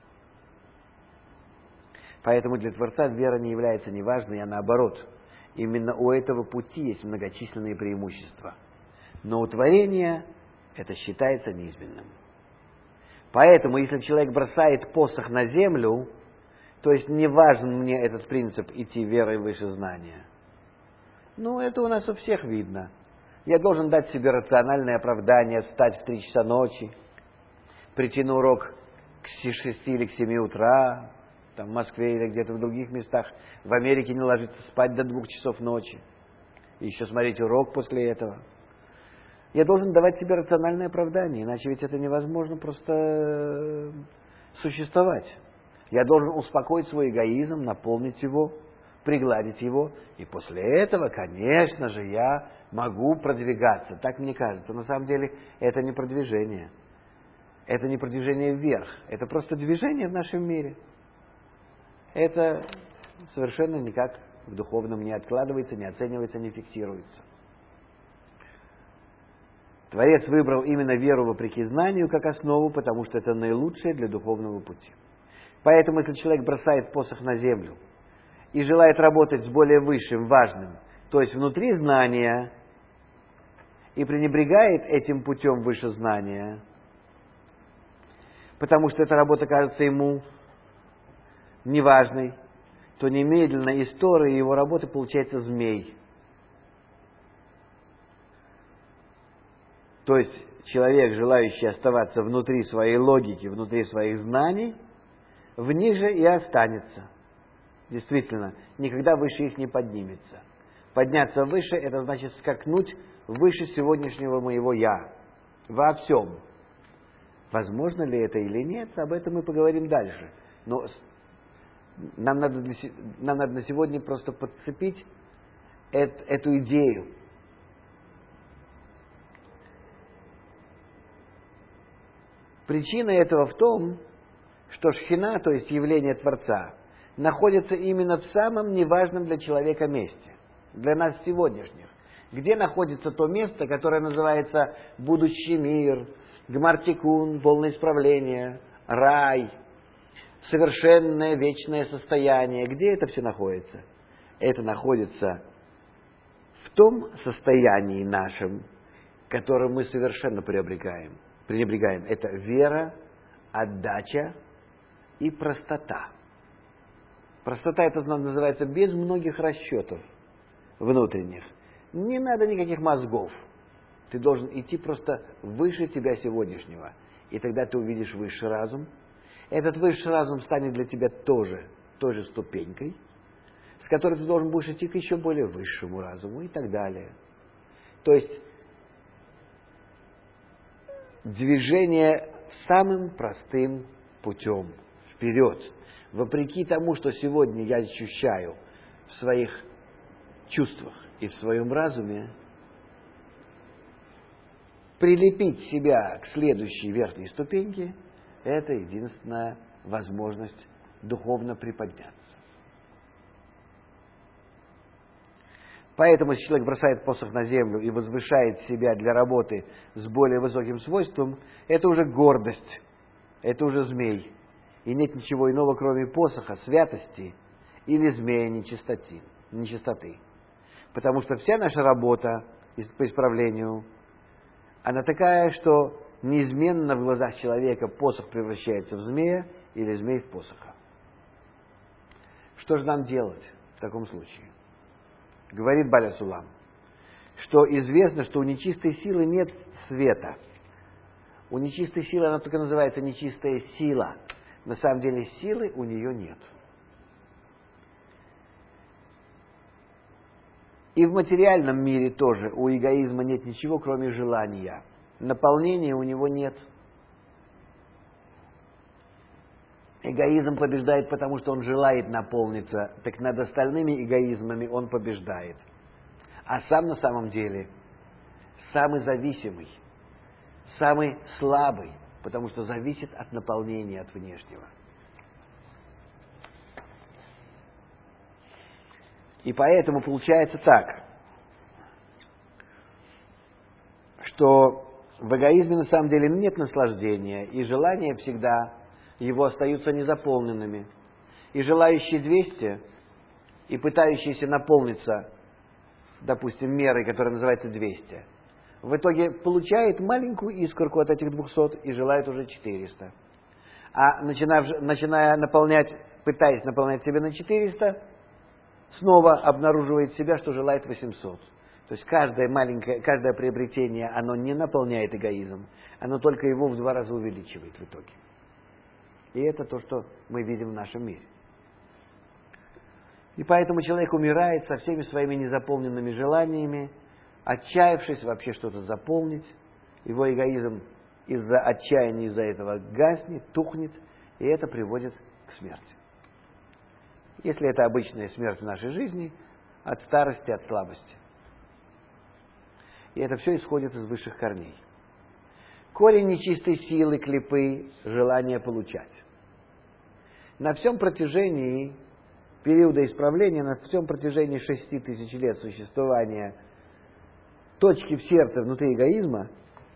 Поэтому для Творца вера не является неважной, а наоборот. Именно у этого пути есть многочисленные преимущества. Но у творения это считается низменным. Поэтому, если человек бросает посох на землю, то есть не важен мне этот принцип идти верой выше знания. Ну, это у нас у всех видно. Я должен дать себе рациональное оправдание, встать в 3 часа ночи, прийти на урок к 6 или к 7 утра, там, в Москве или где-то в других местах, в Америке не ложиться спать до 2 часов ночи, и еще смотреть урок после этого. Я должен давать себе рациональное оправдание, иначе ведь это невозможно просто существовать. Я должен успокоить свой эгоизм, наполнить его, пригладить его, и после этого, конечно же, я могу продвигаться. Так мне кажется. На самом деле это не продвижение. Это не продвижение вверх. Это просто движение в нашем мире. Это совершенно никак в духовном не откладывается, не оценивается, не фиксируется. Творец выбрал именно веру вопреки знанию как основу, потому что это наилучшее для духовного пути. Поэтому, если человек бросает посох на землю и желает работать с более высшим, важным, то есть внутри знания, и пренебрегает этим путем выше знания, потому что эта работа кажется ему неважной, то немедленно из Торы и его работы получается змей. То есть человек, желающий оставаться внутри своей логики, внутри своих знаний, в них же и останется. Действительно, никогда выше их не поднимется. Подняться выше – это значит скакнуть выше сегодняшнего моего «я». Во всем. Возможно ли это или нет, об этом мы поговорим дальше. Но нам надо на сегодня просто подцепить эту идею. Причина этого в том, что Шхина, то есть явление Творца, находится именно в самом неважном для человека месте, для нас сегодняшних. Где находится то место, которое называется будущий мир, Гмар-Тикун, полное исправление, рай, совершенное вечное состояние. Где это все находится? Это находится в том состоянии нашем, которое мы совершенно пренебрегаем. Это вера, отдача и простота. Простота это называется без многих расчетов внутренних. Не надо никаких мозгов. Ты должен идти просто выше тебя сегодняшнего. И тогда ты увидишь высший разум. Этот высший разум станет для тебя той же ступенькой, с которой ты должен будешь идти к еще более высшему разуму и так далее. То есть движение самым простым путем, вперед. Вопреки тому, что сегодня я ощущаю в своих чувствах и в своем разуме, прилепить себя к следующей верхней ступеньке – это единственная возможность духовно приподняться. Поэтому, если человек бросает посох на землю и возвышает себя для работы с более высоким свойством, это уже гордость, это уже змей. И нет ничего иного, кроме посоха, святости или змея нечистоты. Потому что вся наша работа по исправлению, она такая, что неизменно в глазах человека посох превращается в змея или змей в посоха. Что же нам делать в таком случае? Говорит Баля Сулам, что известно, что у нечистой силы нет света. У нечистой силы она только называется нечистая сила. На самом деле силы у нее нет. И в материальном мире тоже у эгоизма нет ничего, кроме желания. Наполнения у него нет. Эгоизм побеждает, потому что он желает наполниться, так над остальными эгоизмами он побеждает. А сам на самом деле самый зависимый, самый слабый, потому что зависит от наполнения, от внешнего. И поэтому получается так, что в эгоизме на самом деле нет наслаждения, и желания всегда его остаются незаполненными. И желающий 200, и пытающийся наполниться, допустим, мерой, которая называется 200, в итоге получает маленькую искорку от этих 200 и желает уже 400. А начиная наполнять, пытаясь наполнять себя на 400, снова обнаруживает себя, что желает 800. То есть каждое приобретение, оно не наполняет эгоизм, оно только его в 2 раза увеличивает в итоге. И это то, что мы видим в нашем мире. И поэтому человек умирает со всеми своими незаполненными желаниями, отчаявшись вообще что-то заполнить. Его эгоизм из-за отчаяния, из-за этого гаснет, тухнет, и это приводит к смерти. Если это обычная смерть в нашей жизни, от старости, от слабости. И это все исходит из высших корней. Корень нечистой силы, клипы, желание получать. На всем протяжении периода исправления, на всем протяжении 6000 лет существования точки в сердце внутри эгоизма,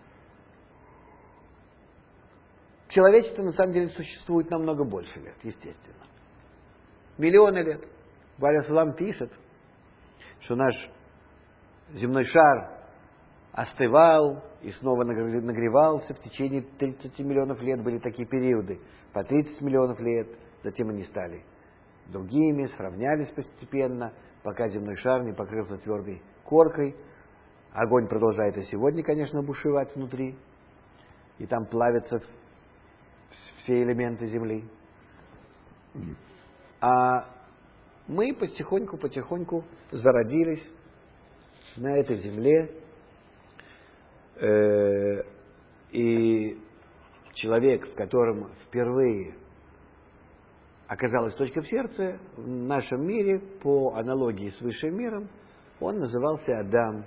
человечество на самом деле существует намного больше лет, естественно. Миллионы лет. Баля Сулам пишет, что наш земной шар остывал и снова нагревался в течение 30 миллионов лет. Были такие периоды, по 30 миллионов лет. Затем они стали другими, сравнялись постепенно, пока земной шар не покрылся твердой коркой. Огонь продолжает и сегодня, конечно, бушевать внутри. И там плавятся все элементы Земли. А мы потихоньку зародились на этой земле. И человек, в котором впервые оказалась точка в сердце, в нашем мире, по аналогии с высшим миром, он назывался Адам.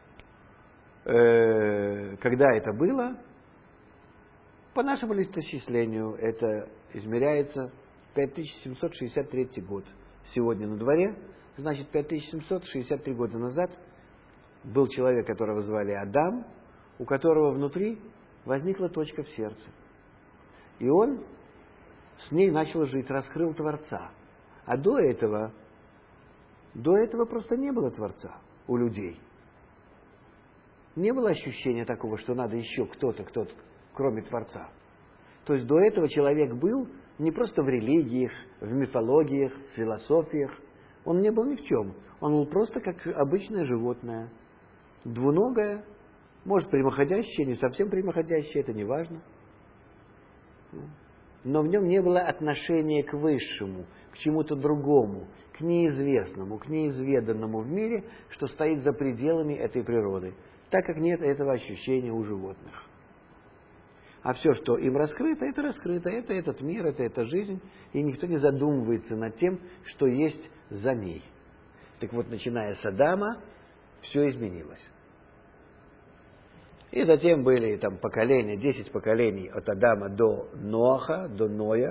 Когда это было? По нашему летоисчислению это измеряется 5763 год. Сегодня на дворе, значит, 5763 года назад был человек, которого звали Адам, у которого внутри возникла точка в сердце. И он с ней начал жить, раскрыл Творца. А до этого просто не было Творца у людей. Не было ощущения такого, что надо еще кто-то, кроме Творца. То есть до этого человек был не просто в религиях, в мифологиях, в философиях. Он не был ни в чем. Он был просто как обычное животное. Двуногое, может прямоходящее, не совсем прямоходящее, это не важно. Но в нем не было отношения к высшему, к чему-то другому, к неизвестному, к неизведанному в мире, что стоит за пределами этой природы, так как нет этого ощущения у животных. А все, что им раскрыто, это этот мир, это эта жизнь, и никто не задумывается над тем, что есть за ней. Так вот, начиная с Адама, все изменилось. И затем были там поколения, 10 поколений от Адама до Ноаха, до Ноя.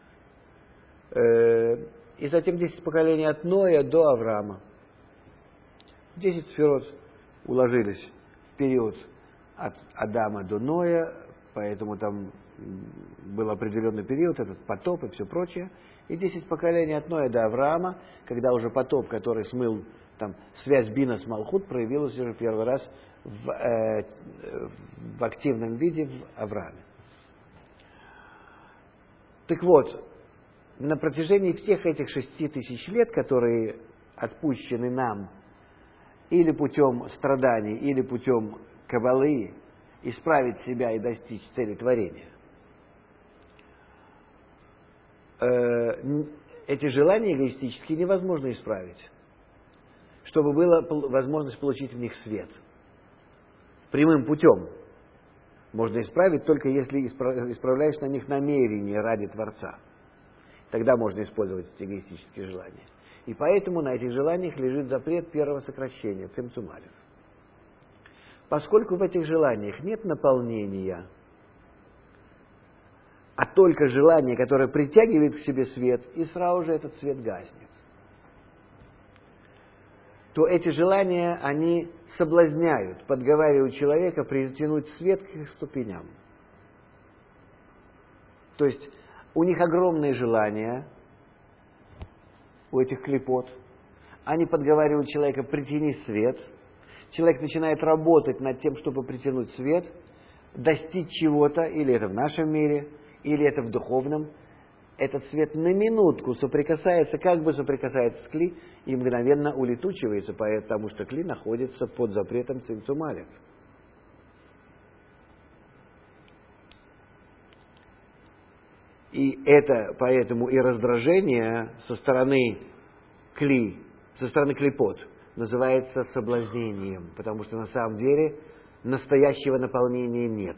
И затем 10 поколений от Ноя до Авраама. 10 сферот уложились в период от Адама до Ноя, поэтому там был определенный период, этот потоп и все прочее. И 10 поколений от Ноя до Авраама, когда уже потоп, который смыл там, связь Бина с Малхут, проявилась уже первый раз в активном виде в Аврааме. Так вот, на протяжении всех этих 6000 лет, которые отпущены нам или путем страданий, или путем кабалы, исправить себя и достичь цели творения, эти желания эгоистические невозможно исправить, чтобы была возможность получить в них свет. Прямым путем можно исправить, только если исправляешь на них намерение ради Творца. Тогда можно использовать эти эгоистические желания. И поэтому на этих желаниях лежит запрет первого сокращения, цимцум алеф. Поскольку в этих желаниях нет наполнения, а только желание, которое притягивает к себе свет, и сразу же этот свет гаснет, то эти желания, они соблазняют, подговаривают человека притянуть свет к их ступеням. То есть у них огромные желания, у этих клипот, они подговаривают человека притяни свет, человек начинает работать над тем, чтобы притянуть свет, достичь чего-то, или это в нашем мире, или это в духовном. Этот свет на минутку соприкасается, как бы соприкасается с кли, и мгновенно улетучивается, потому что кли находится под запретом цимцум алеф. И это поэтому и раздражение со стороны клипот называется соблазнением, потому что на самом деле настоящего наполнения нет.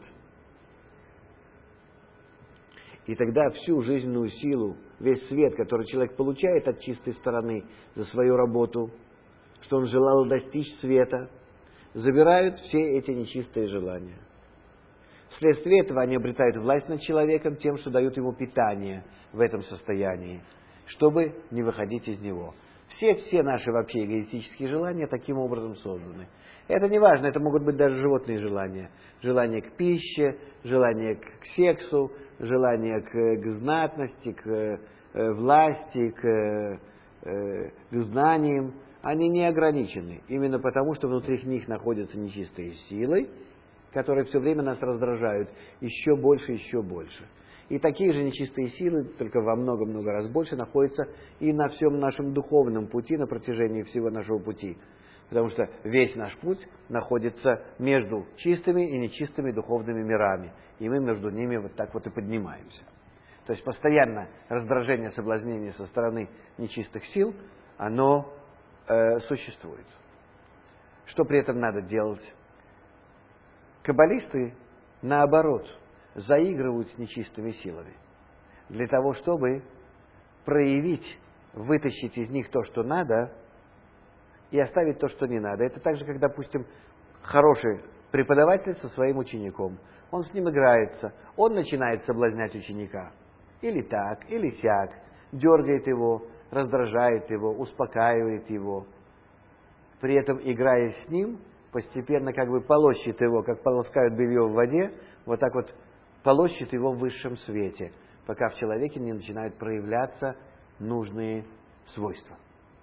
И тогда всю жизненную силу, весь свет, который человек получает от чистой стороны за свою работу, что он желал достичь света, забирают все эти нечистые желания. Вследствие этого они обретают власть над человеком тем, что дают ему питание в этом состоянии, чтобы не выходить из него. Все наши вообще эгоистические желания таким образом созданы. Это не важно, это могут быть даже животные желания. Желание к пище, желание к сексу, желание к знатности, к власти, к знаниям. Они не ограничены, именно потому, что внутри них находятся нечистые силы, которые все время нас раздражают еще больше, еще больше. И такие же нечистые силы, только во много-много раз больше, находятся и на всем нашем духовном пути, на протяжении всего нашего пути. Потому что весь наш путь находится между чистыми и нечистыми духовными мирами. И мы между ними вот так вот и поднимаемся. То есть постоянно раздражение, соблазнение со стороны нечистых сил, оно существует. Что при этом надо делать? Каббалисты, наоборот, заигрывают с нечистыми силами. Для того, чтобы проявить, вытащить из них то, что надо, и оставить то, что не надо. Это так же, как, допустим, хороший преподаватель со своим учеником. Он с ним играется, он начинает соблазнять ученика. Или так, или сяк. Дергает его, раздражает его, успокаивает его. При этом, играя с ним, постепенно как бы полощет его, как полоскают белье в воде, вот так вот полощет его в высшем свете, пока в человеке не начинают проявляться нужные свойства.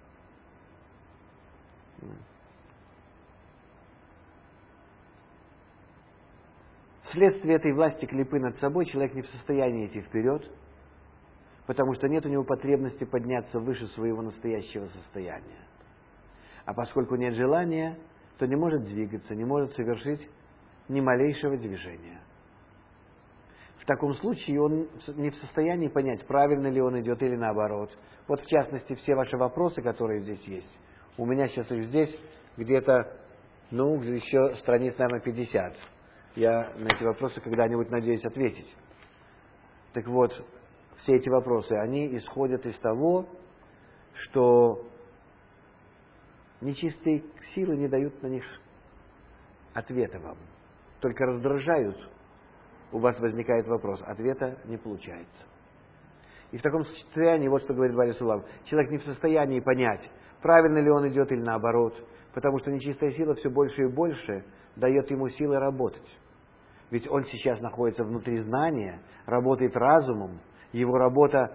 Вследствие этой власти клипы над собой человек не в состоянии идти вперед, потому что нет у него потребности подняться выше своего настоящего состояния. А поскольку нет желания, то не может двигаться, не может совершить ни малейшего движения. В таком случае он не в состоянии понять, правильно ли он идет или наоборот. Вот в частности, все ваши вопросы, которые здесь есть. У меня сейчас их здесь где-то, еще страниц, наверное, 50. Я на эти вопросы когда-нибудь надеюсь ответить. Так вот, все эти вопросы, они исходят из того, что нечистые силы не дают на них ответа вам. Только раздражают, у вас возникает вопрос, ответа не получается. И в таком состоянии, вот что говорит Бари Сулам, человек не в состоянии понять, правильно ли он идет или наоборот, Потому что нечистая сила все больше и больше дает ему силы работать. Ведь он сейчас находится внутри знания, работает разумом, его работа,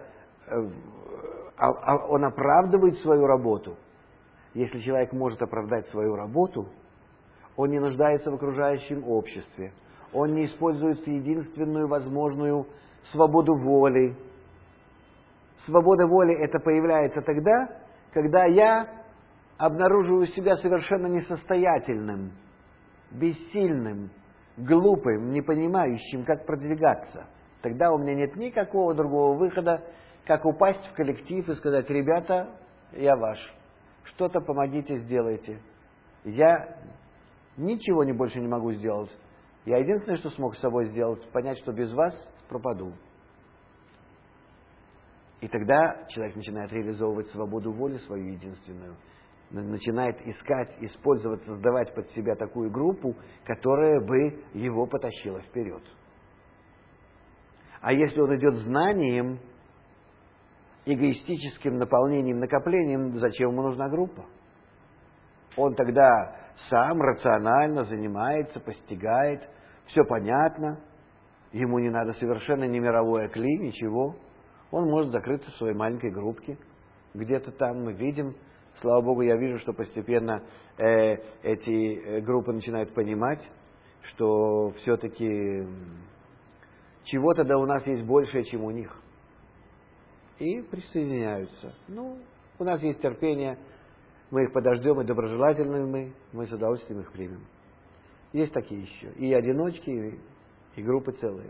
он оправдывает свою работу. Если человек может оправдать свою работу, он не нуждается в окружающем обществе, он не использует единственную возможную свободу воли. Свобода воли это появляется тогда, когда я обнаруживаю себя совершенно несостоятельным, бессильным, глупым, не понимающим, как продвигаться. Тогда у меня нет никакого другого выхода, как упасть в коллектив и сказать: ребята, я ваш, что-то помогите, сделайте. Я ничего больше не могу сделать. Я единственное, что смог с собой сделать, понять, что без вас пропаду. И тогда человек начинает реализовывать свободу воли свою единственную, начинает искать, использовать, создавать под себя такую группу, которая бы его потащила вперед. А если он идет знанием, эгоистическим наполнением, накоплением, зачем ему нужна группа? Он тогда сам рационально занимается, постигает, все понятно, ему не надо совершенно ни мировой окли, ничего. Он может закрыться в своей маленькой группке. Где-то там мы видим, слава Богу, я вижу, что постепенно эти группы начинают понимать, что все-таки чего-то да у нас есть большее, чем у них. И присоединяются. Ну, у нас есть терпение, мы их подождем, и доброжелательны мы с удовольствием их примем. Есть такие еще. И одиночки, и группы целые.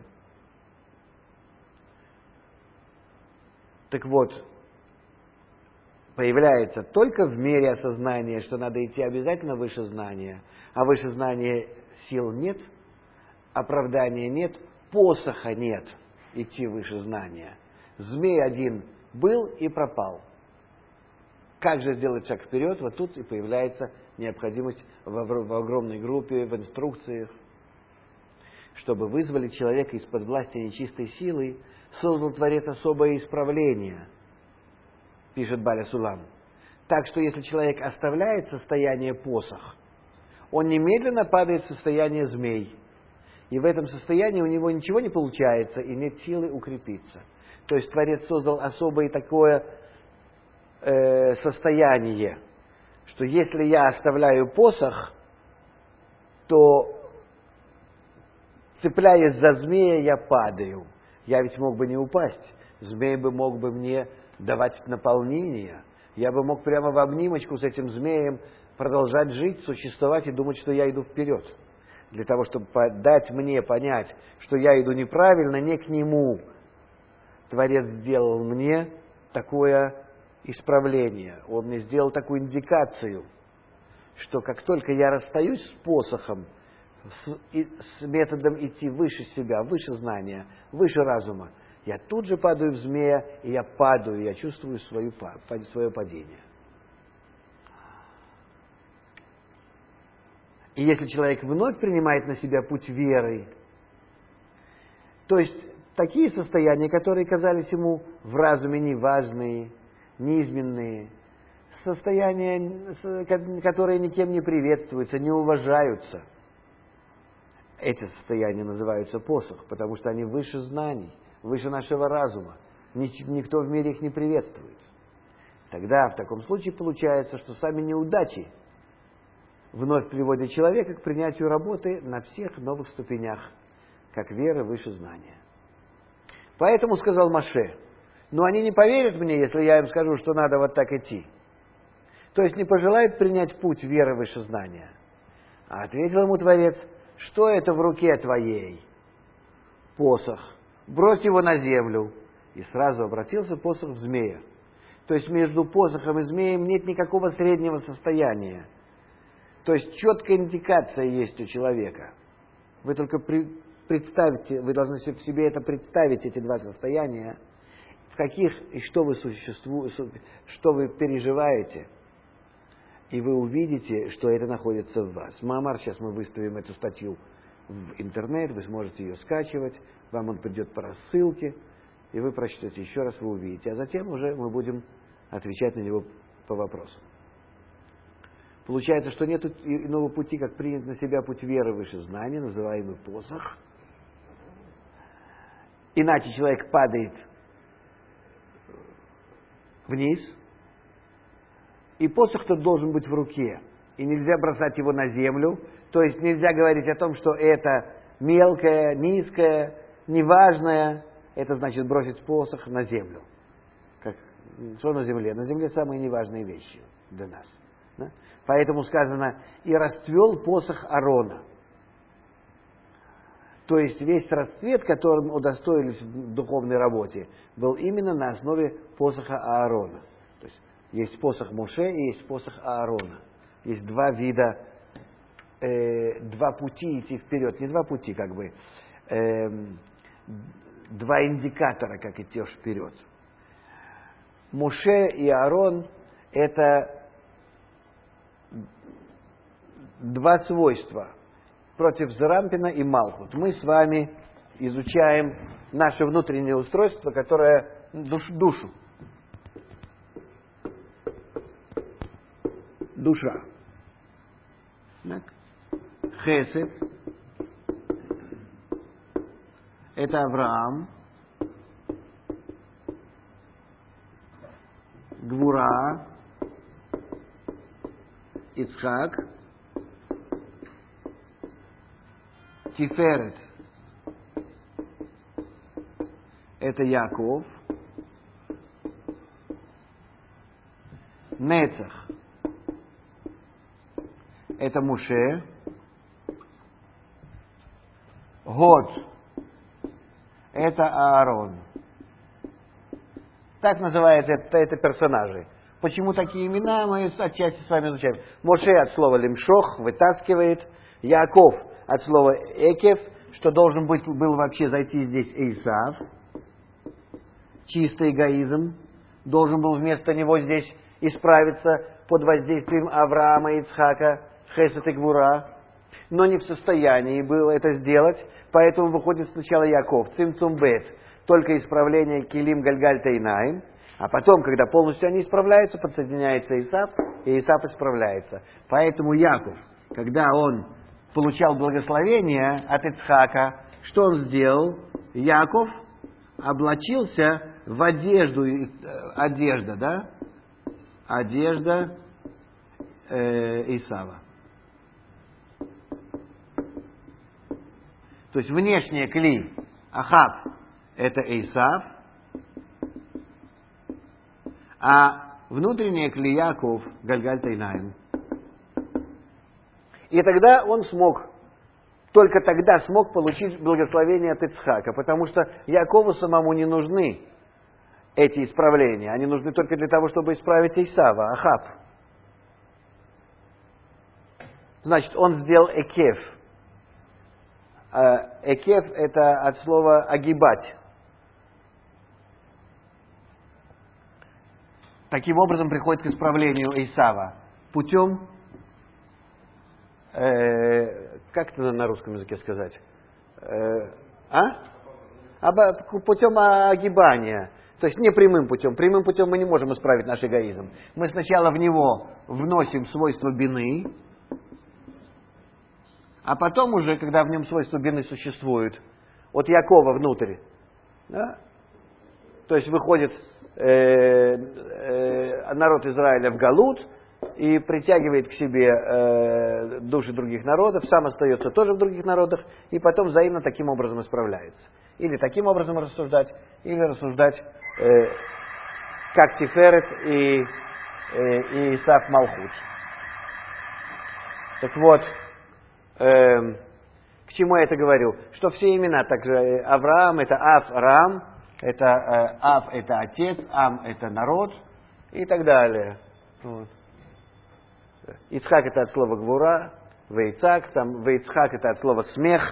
Так вот, появляется только в мере осознания, что надо идти обязательно выше знания, а выше знания сил нет, оправдания нет, посоха нет идти выше знания. Змей один был и пропал. Как же сделать шаг вперед? Вот тут и появляется необходимость в огромной группе, в инструкциях, чтобы вызволить человека из-под власти нечистой силы, создал Творец особое исправление, пишет Баля Сулам. Так что если человек оставляет состояние посох, он немедленно падает в состояние змей. И в этом состоянии у него ничего не получается и нет силы укрепиться. То есть Творец создал особое такое состояние, что если я оставляю посох, то, цепляясь за змея, я падаю. Я ведь мог бы не упасть. Змей бы мог бы мне давать наполнение. Я бы мог прямо в обнимочку с этим змеем продолжать жить, существовать и думать, что я иду вперед. Для того, чтобы дать мне понять, что я иду неправильно, не к нему. Творец сделал мне такое исправление. Он мне сделал такую индикацию, что как только я расстаюсь с посохом, с методом идти выше себя, выше знания, выше разума, я тут же падаю в змея, и я падаю, я чувствую свое падение. И если человек вновь принимает на себя путь веры, то есть такие состояния, которые казались ему в разуме неважные, низменные, состояния, которые никем не приветствуются, не уважаются, эти состояния называются посох, потому что они выше знаний, выше нашего разума. Никто в мире их не приветствует. Тогда в таком случае получается, что сами неудачи вновь приводят человека к принятию работы на всех новых ступенях, как вера выше знания. Поэтому сказал Моше: но они не поверят мне, если я им скажу, что надо вот так идти. То есть не пожелают принять путь веры выше знания. А ответил ему Творец: что это в руке твоей? Посох. Брось его на землю. И сразу обратился посох в змея. То есть между посохом и змеем нет никакого среднего состояния. То есть четкая индикация есть у человека. Вы только представьте, вы должны в себе это представить, эти два состояния, в каких и что вы существуете, что вы переживаете, и вы увидите, что это находится в вас. Маамар, сейчас мы выставим эту статью в интернет, вы сможете ее скачивать, вам он придет по рассылке, и вы прочтете еще раз, вы увидите, а затем уже мы будем отвечать на него по вопросам. Получается, что нет иного пути, как принять на себя путь веры выше знания, называемый посох. Иначе человек падает вниз. И посох-то должен быть в руке. И нельзя бросать его на землю. То есть нельзя говорить о том, что это мелкое, низкое, неважное. Это значит бросить посох на землю. Что на земле? На земле самые неважные вещи для нас. Да? Поэтому сказано, и расцвел посох Аарона. То есть весь расцвет, которым удостоились в духовной работе, был именно на основе посоха Аарона. То есть посох Моше и есть посох Аарона. Есть два вида, два пути идти вперед. Не два пути, как бы, два индикатора, как идешь вперед. Моше и Аарон – это два свойства против Зерампина и Малхут. Мы с вами изучаем наше внутреннее устройство, которое душу. Душа. Так. Хесед – это Авраам. Гвура, Ицхак, Тиферет – это Яков, Нецах – это Моше, Год – это Аарон. Так называются это персонажи. Почему такие имена, мы отчасти с вами изучаем. Моше от слова лимшох, вытаскивает. Яков от слова экев, что должен был вообще зайти здесь Эйсав. Чистый эгоизм. Должен был вместо него здесь исправиться под воздействием Авраама и Ицхака, Хесед и Гвура. Но не в состоянии был это сделать. Поэтому выходит сначала Яков, Цимцум Бет. Только исправление Килим Гальгаль Тейнаим, а потом, когда полностью они исправляются, подсоединяется Исав, и Исав исправляется. Поэтому Яков, когда он получал благословение от Ицхака, что он сделал? Яков облачился в одежду, одежда Исава. То есть внешнее кли, Ахав, это Эйсав, а внутреннее кли Яков, Гальгаль Тейнаим. И тогда он только тогда смог получить благословение от Ицхака, потому что Якову самому не нужны эти исправления, они нужны только для того, чтобы исправить Эйсава, Ахав. Значит, он сделал экев. Экев – это от слова огибать. Таким образом приходит к исправлению Эйсава путем, как это на русском языке сказать? Путем огибания. То есть не прямым путем. Прямым путем мы не можем исправить наш эгоизм. Мы сначала в него вносим свойство бины, а потом уже, когда в нем свойство бины существует, от Якова внутрь, да? То есть выходит народ Израиля в Галут и притягивает к себе души других народов, сам остается тоже в других народах, и потом взаимно таким образом исправляется. Или таким образом рассуждать, или рассуждать как Тиферет и Исав Малхут. Так вот, к чему я это говорю? Что все имена, также Авраам, это Ав-Рам, это Ав, это отец, Ам, это народ и так далее. Вот. Ицхак это от слова Гвура, Вейцак, там Вейцхак это от слова смех,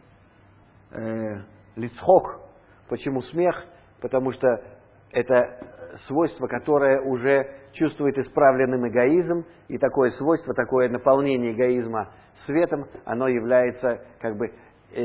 Лицхок. Почему смех? Потому что это свойство, которое уже чувствует исправленным эгоизм, и такое свойство, такое наполнение эгоизма светом, оно является как бы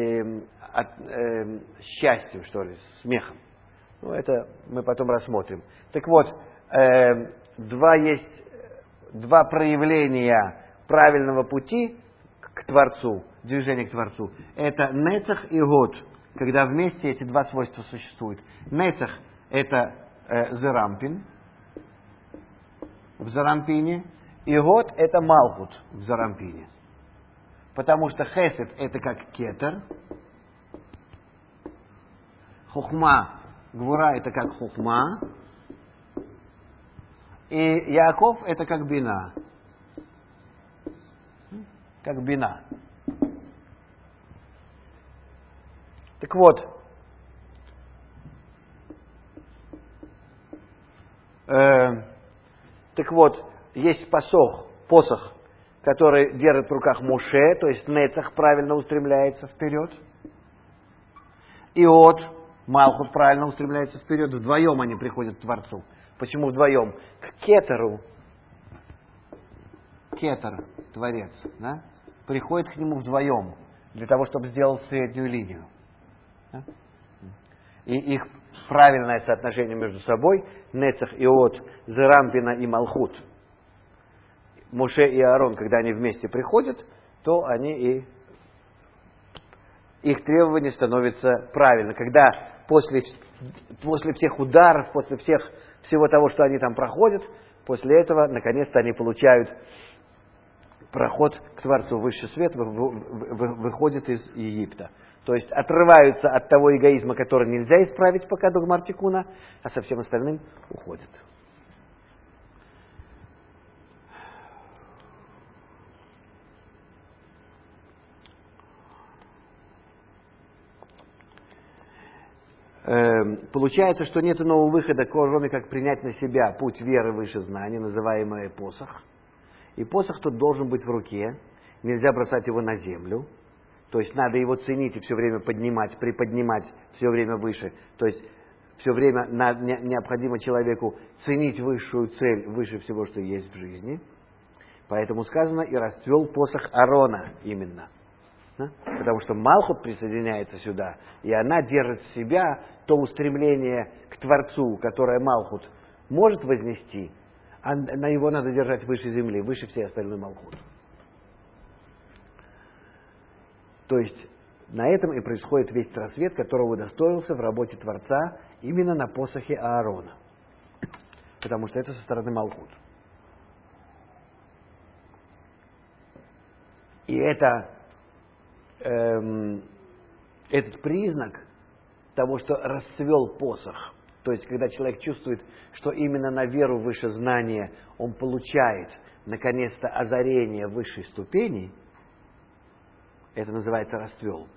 счастьем, что ли, смехом. Ну, это мы потом рассмотрим. Так вот, есть два проявления правильного пути к Творцу, движение к Творцу, это нецах и год, когда вместе эти два свойства существуют. Нецах – это зерампин в зарампине, и год – это малхут в зарампине. Потому что хесед – это как кетер, хохма, гвура – это как хохма, и Яаков – это как бина. Как бина. Так вот, есть посох, который держит в руках Моше, то есть Нецах правильно устремляется вперед. Иод, Малхут правильно устремляется вперед. Вдвоем они приходят к Творцу. Почему вдвоем? К Кетеру. Кетер, Творец, да, приходит к нему вдвоем, для того, чтобы сделать среднюю линию. Да? И их правильное соотношение между собой, Нецах, Иод, Зерампина и Малхут, Моше и Аарон, когда они вместе приходят, то их требования становятся правильно. Когда после всех ударов, после всего того, что они там проходят, после этого, наконец-то, они получают проход к Творцу, высший свет, выходит из Египта. То есть отрываются от того эгоизма, который нельзя исправить пока до Гмар Тикуна, а со всем остальным уходят. Получается, что нет иного выхода, кроме как принять на себя путь веры выше знаний, называемый посох. И посох тут должен быть в руке, нельзя бросать его на землю. То есть надо его ценить и все время поднимать, приподнимать все время выше. То есть все время необходимо человеку ценить высшую цель, выше всего, что есть в жизни. Поэтому сказано, и расцвел посох Аарона именно. Да? Потому что Малхут присоединяется сюда, и она держит в себя то устремление к Творцу, которое Малхут может вознести, а на его надо держать выше земли, выше всей остальной Малхут. То есть на этом и происходит весь рассвет, которого удостоился в работе Творца именно на посохе Аарона. Потому что это со стороны Малхут. И этот признак того, что расцвел посох, то есть когда человек чувствует, что именно на веру выше знания он получает наконец-то озарение высшей ступени, это называется расцвел.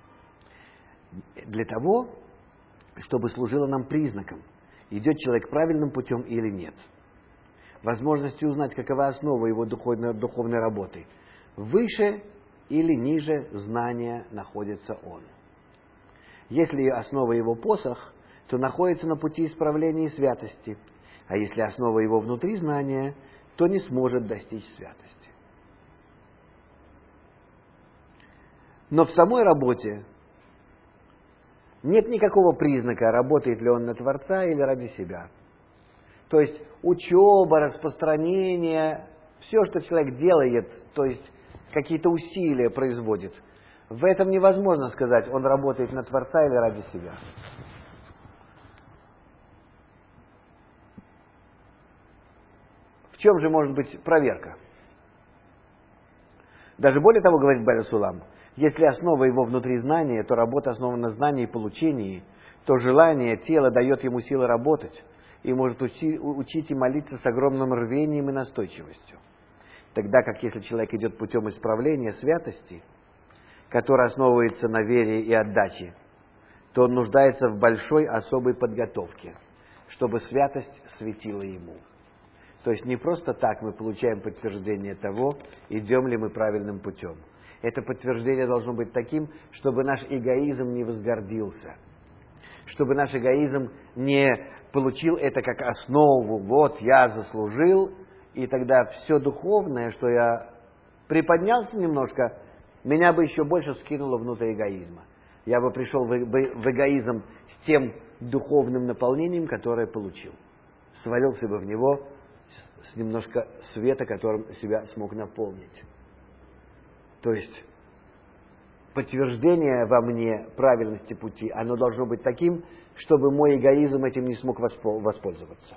Для того, чтобы служило нам признаком, идет человек правильным путем или нет. Возможностью узнать, какова основа его духовной работы. Выше или ниже знания находится он. Если основа его посох, то находится на пути исправления и святости. А если основа его внутри знания, то не сможет достичь святости. Но в самой работе нет никакого признака, работает ли он на Творца или ради себя. То есть учеба, распространение, все, что человек делает, то есть какие-то усилия производит, в этом невозможно сказать, он работает на Творца или ради себя. В чем же может быть проверка? Даже более того, говорит Бааль Сулам, если основа его внутри знания, то работа основана на знании и получении, то желание тела дает ему силы работать и может учить и молиться с огромным рвением и настойчивостью. Тогда как если человек идет путем исправления святости, который основывается на вере и отдаче, то он нуждается в большой особой подготовке, чтобы святость светила ему. То есть не просто так мы получаем подтверждение того, идем ли мы правильным путем. Это подтверждение должно быть таким, чтобы наш эгоизм не возгордился, чтобы наш эгоизм не получил это как основу. Вот я заслужил, и тогда все духовное, что я приподнялся немножко, меня бы еще больше скинуло внутрь эгоизма. Я бы пришел в эгоизм с тем духовным наполнением, которое получил. Свалился бы в него с немножко света, которым себя смог наполнить. То есть подтверждение во мне правильности пути, оно должно быть таким, чтобы мой эгоизм этим не смог воспользоваться.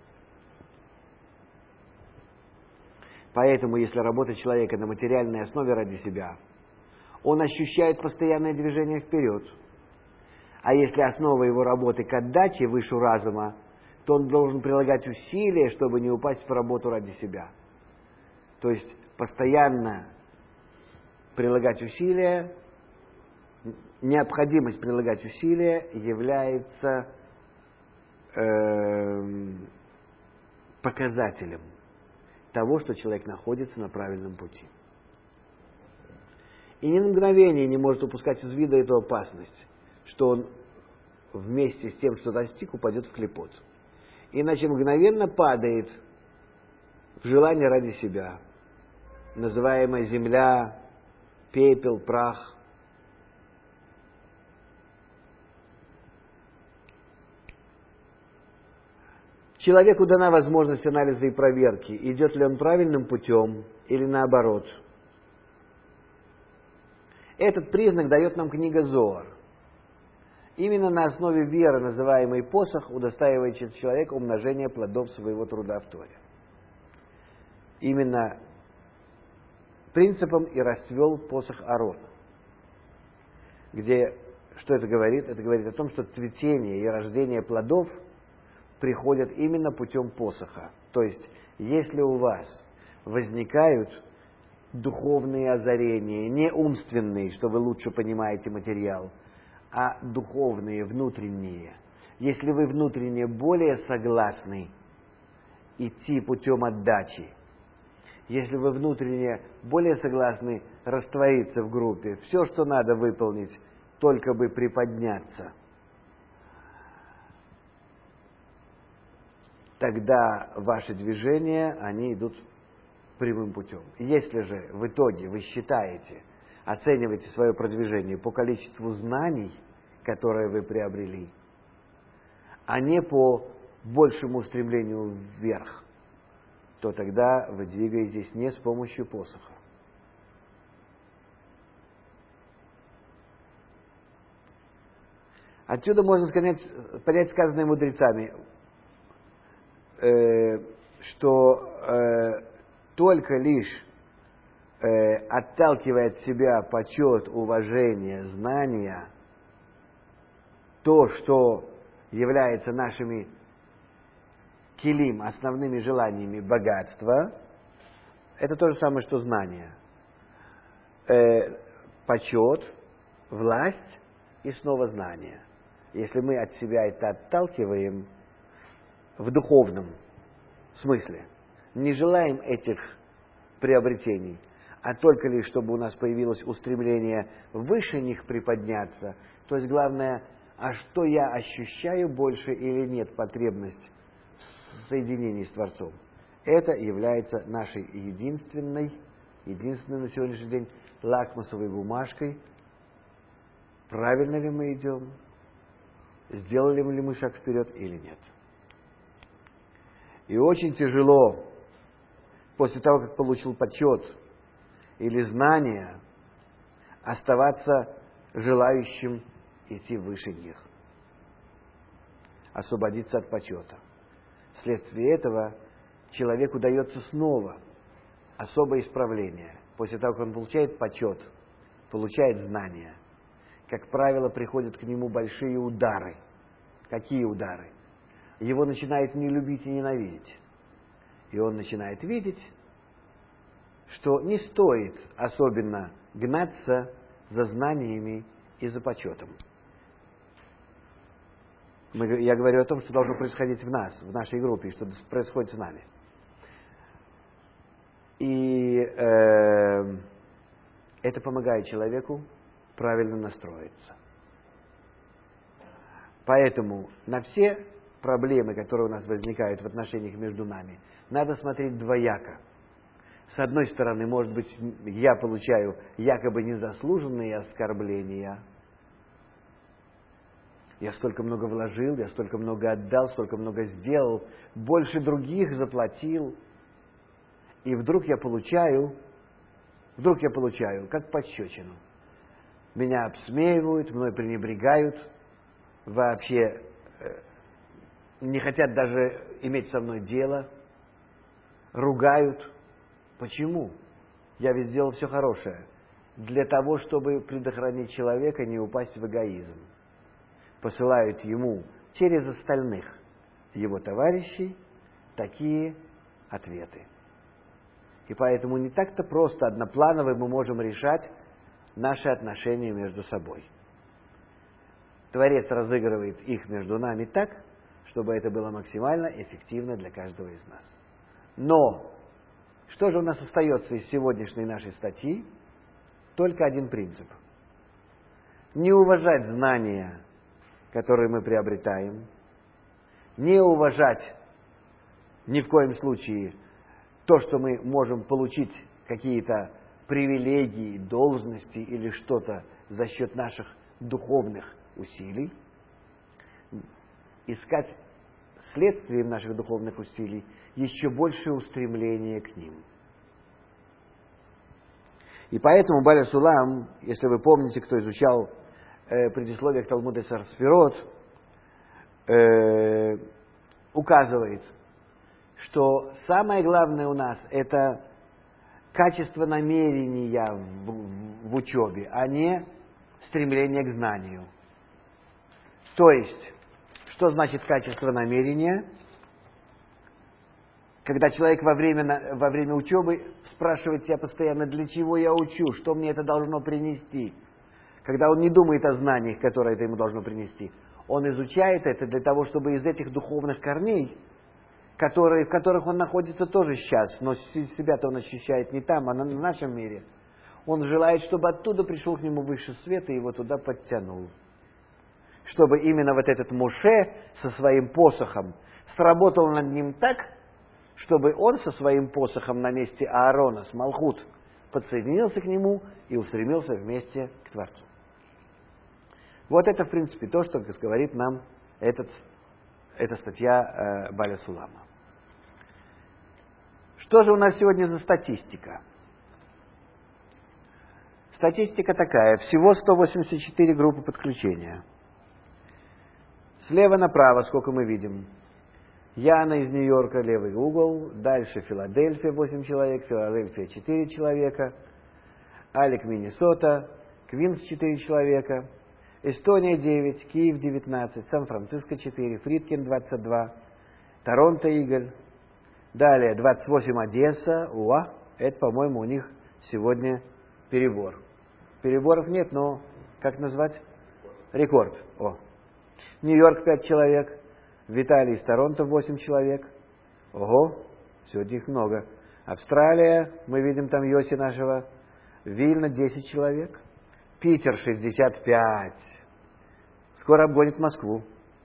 Поэтому, если работа человека на материальной основе ради себя, он ощущает постоянное движение вперед. А если основа его работы к отдаче выше разума, то он должен прилагать усилия, чтобы не упасть в работу ради себя. То есть постоянно прилагать усилия, необходимость прилагать усилия является показателем того, что человек находится на правильном пути. И ни на мгновение не может упускать из вида эту опасность, что он вместе с тем, что достиг, упадет в клепот. Иначе мгновенно падает в желание ради себя, называемая земля, пепел, прах. Человеку дана возможность анализа и проверки, идет ли он правильным путем или наоборот. Этот признак дает нам книга Зоар. Именно на основе веры, называемой посох, удостаивает человек умножения плодов своего труда в Торе. Именно принципом и расцвел посох Аарона. Где, что это говорит? Это говорит о том, что цветение и рождение плодов приходят именно путем посоха. То есть, если у вас возникают духовные озарения, не умственные, что вы лучше понимаете материал, а духовные, внутренние. Если вы внутренне более согласны идти путем отдачи, если вы внутренне более согласны раствориться в группе, все, что надо выполнить, только бы приподняться, тогда ваши движения, они идут прямым путем. Если же в итоге вы считаете, оцениваете свое продвижение по количеству знаний, которые вы приобрели, а не по большему устремлению вверх, то тогда вы двигаетесь не с помощью посоха. Отсюда можно понять сказанное мудрецами, что только лишь отталкивая от себя почет, уважение, знания, то, что является нашими килим, основными желаниями богатства, это то же самое, что знание. Почет, власть и снова знание. Если мы от себя это отталкиваем в духовном смысле, не желаем этих приобретений, а только лишь, чтобы у нас появилось устремление выше них приподняться, то есть главное, а что я ощущаю больше или нет потребность в соединении с Творцом. Это является нашей единственной на сегодняшний день лакмусовой бумажкой, правильно ли мы идем, сделали ли мы шаг вперед или нет. И очень тяжело после того, как получил почет или знание, оставаться желающим идти выше них, освободиться от почета. Вследствие этого человеку дается снова особое исправление. После того, как он получает почет, получает знания, как правило, приходят к нему большие удары. Какие удары? Его начинает не любить и ненавидеть. И он начинает видеть, что не стоит особенно гнаться за знаниями и за почетом. Я говорю о том, что должно происходить в нас, в нашей группе, что происходит с нами. И это помогает человеку правильно настроиться. Поэтому на все проблемы, которые у нас возникают в отношениях между нами, надо смотреть двояко. С одной стороны, может быть, я получаю якобы незаслуженные оскорбления. Я столько много вложил, я столько много отдал, столько много сделал, больше других заплатил. И вдруг я получаю, как пощечину. Меня обсмеивают, мной пренебрегают, вообще не хотят даже иметь со мной дело, ругают. Почему? Я ведь сделал все хорошее. Для того, чтобы предохранить человека, не упасть в эгоизм. Посылают ему через остальных его товарищей такие ответы. И поэтому не так-то просто однопланово мы можем решать наши отношения между собой. Творец разыгрывает их между нами так, чтобы это было максимально эффективно для каждого из нас. Но что же у нас остается из сегодняшней нашей статьи? Только один принцип. Не уважать знания, которые мы приобретаем, не уважать ни в коем случае то, что мы можем получить, какие-то привилегии, должности или что-то за счет наших духовных усилий, искать следствием наших духовных усилий еще большее устремление к ним. И поэтому Баля Сулам, если вы помните, кто изучал предисловие к Талмуд Эсер Сферот, указывает, что самое главное у нас это качество намерения в учебе, а не стремление к знанию. То есть, что значит качество намерения? Когда человек во время учебы спрашивает себя постоянно, для чего я учу, что мне это должно принести. Когда он не думает о знаниях, которые это ему должно принести, он изучает это для того, чтобы из этих духовных корней, в которых он находится тоже сейчас, но себя-то он ощущает не там, а на нашем мире, он желает, чтобы оттуда пришел к нему высший свет и его туда подтянул. Чтобы именно вот этот Моше со своим посохом сработал над ним так, чтобы он со своим посохом на месте Аарона с Малхут подсоединился к нему и устремился вместе к Творцу. Вот это, в принципе, то, что говорит нам эта статья Баля Сулама. Что же у нас сегодня за статистика? Статистика такая. Всего 184 группы подключения. Слева направо, сколько мы видим. Яна из Нью-Йорка, левый угол. Дальше Филадельфия, 8 человек. Филадельфия, 4 человека. Алик, Миннесота. Квинс, 4 человека. Эстония, 9. Киев, 19. Сан-Франциско, 4. Фриткин, 22. Торонто, Игорь. Далее, 28 Одесса. Это, по-моему, у них сегодня перебор. Переборов нет, но как назвать? Рекорд. Нью-Йорк, 5 человек. Виталий из Торонто, 8 человек. Ого, сегодня их много. Австралия, мы видим там Йоси нашего. Вильна, 10 человек. Питер, 65. Скоро обгонит Москву.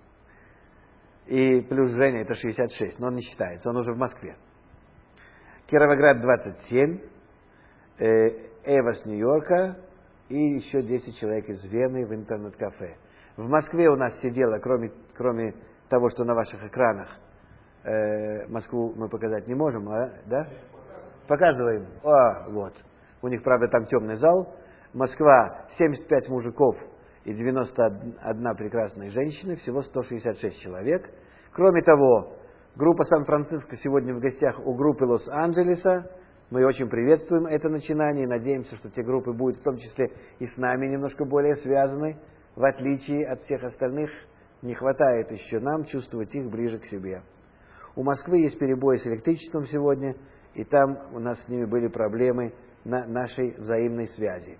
И плюс Женя, это 66, но он не считается, он уже в Москве. Кировоград, 27. Эва с Нью-Йорка. И еще 10 человек из Вены в интернет-кафе. В Москве у нас сидело, кроме того, что на ваших экранах, Москву мы показать не можем, да? Показываем. Вот. У них, правда, там темный зал. Москва, 75 мужиков и 91 прекрасная женщина, всего 166 человек. Кроме того, группа Сан-Франциско сегодня в гостях у группы Лос-Анджелеса. Мы очень приветствуем это начинание и надеемся, что те группы будут в том числе и с нами немножко более связаны. В отличие от всех остальных, не хватает еще нам чувствовать их ближе к себе. У Москвы есть перебои с электричеством сегодня, и там у нас с ними были проблемы на нашей взаимной связи.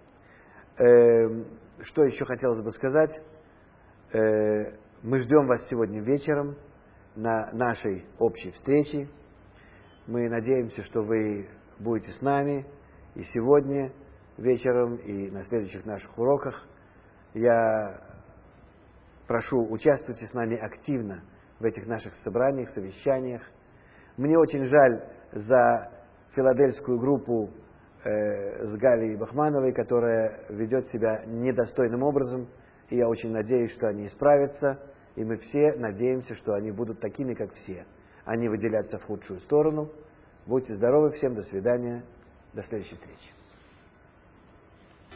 Что еще хотелось бы сказать? Мы ждем вас сегодня вечером на нашей общей встрече. Мы надеемся, что вы будете с нами и сегодня вечером, и на следующих наших уроках. Я прошу, участвуйте с нами активно в этих наших собраниях, совещаниях. Мне очень жаль за филадельфскую группу с Галей Бахмановой, которая ведет себя недостойным образом, и я очень надеюсь, что они исправятся, и мы все надеемся, что они будут такими, как все. Они выделятся в худшую сторону, Будьте здоровы всем, до свидания, до следующей встречи.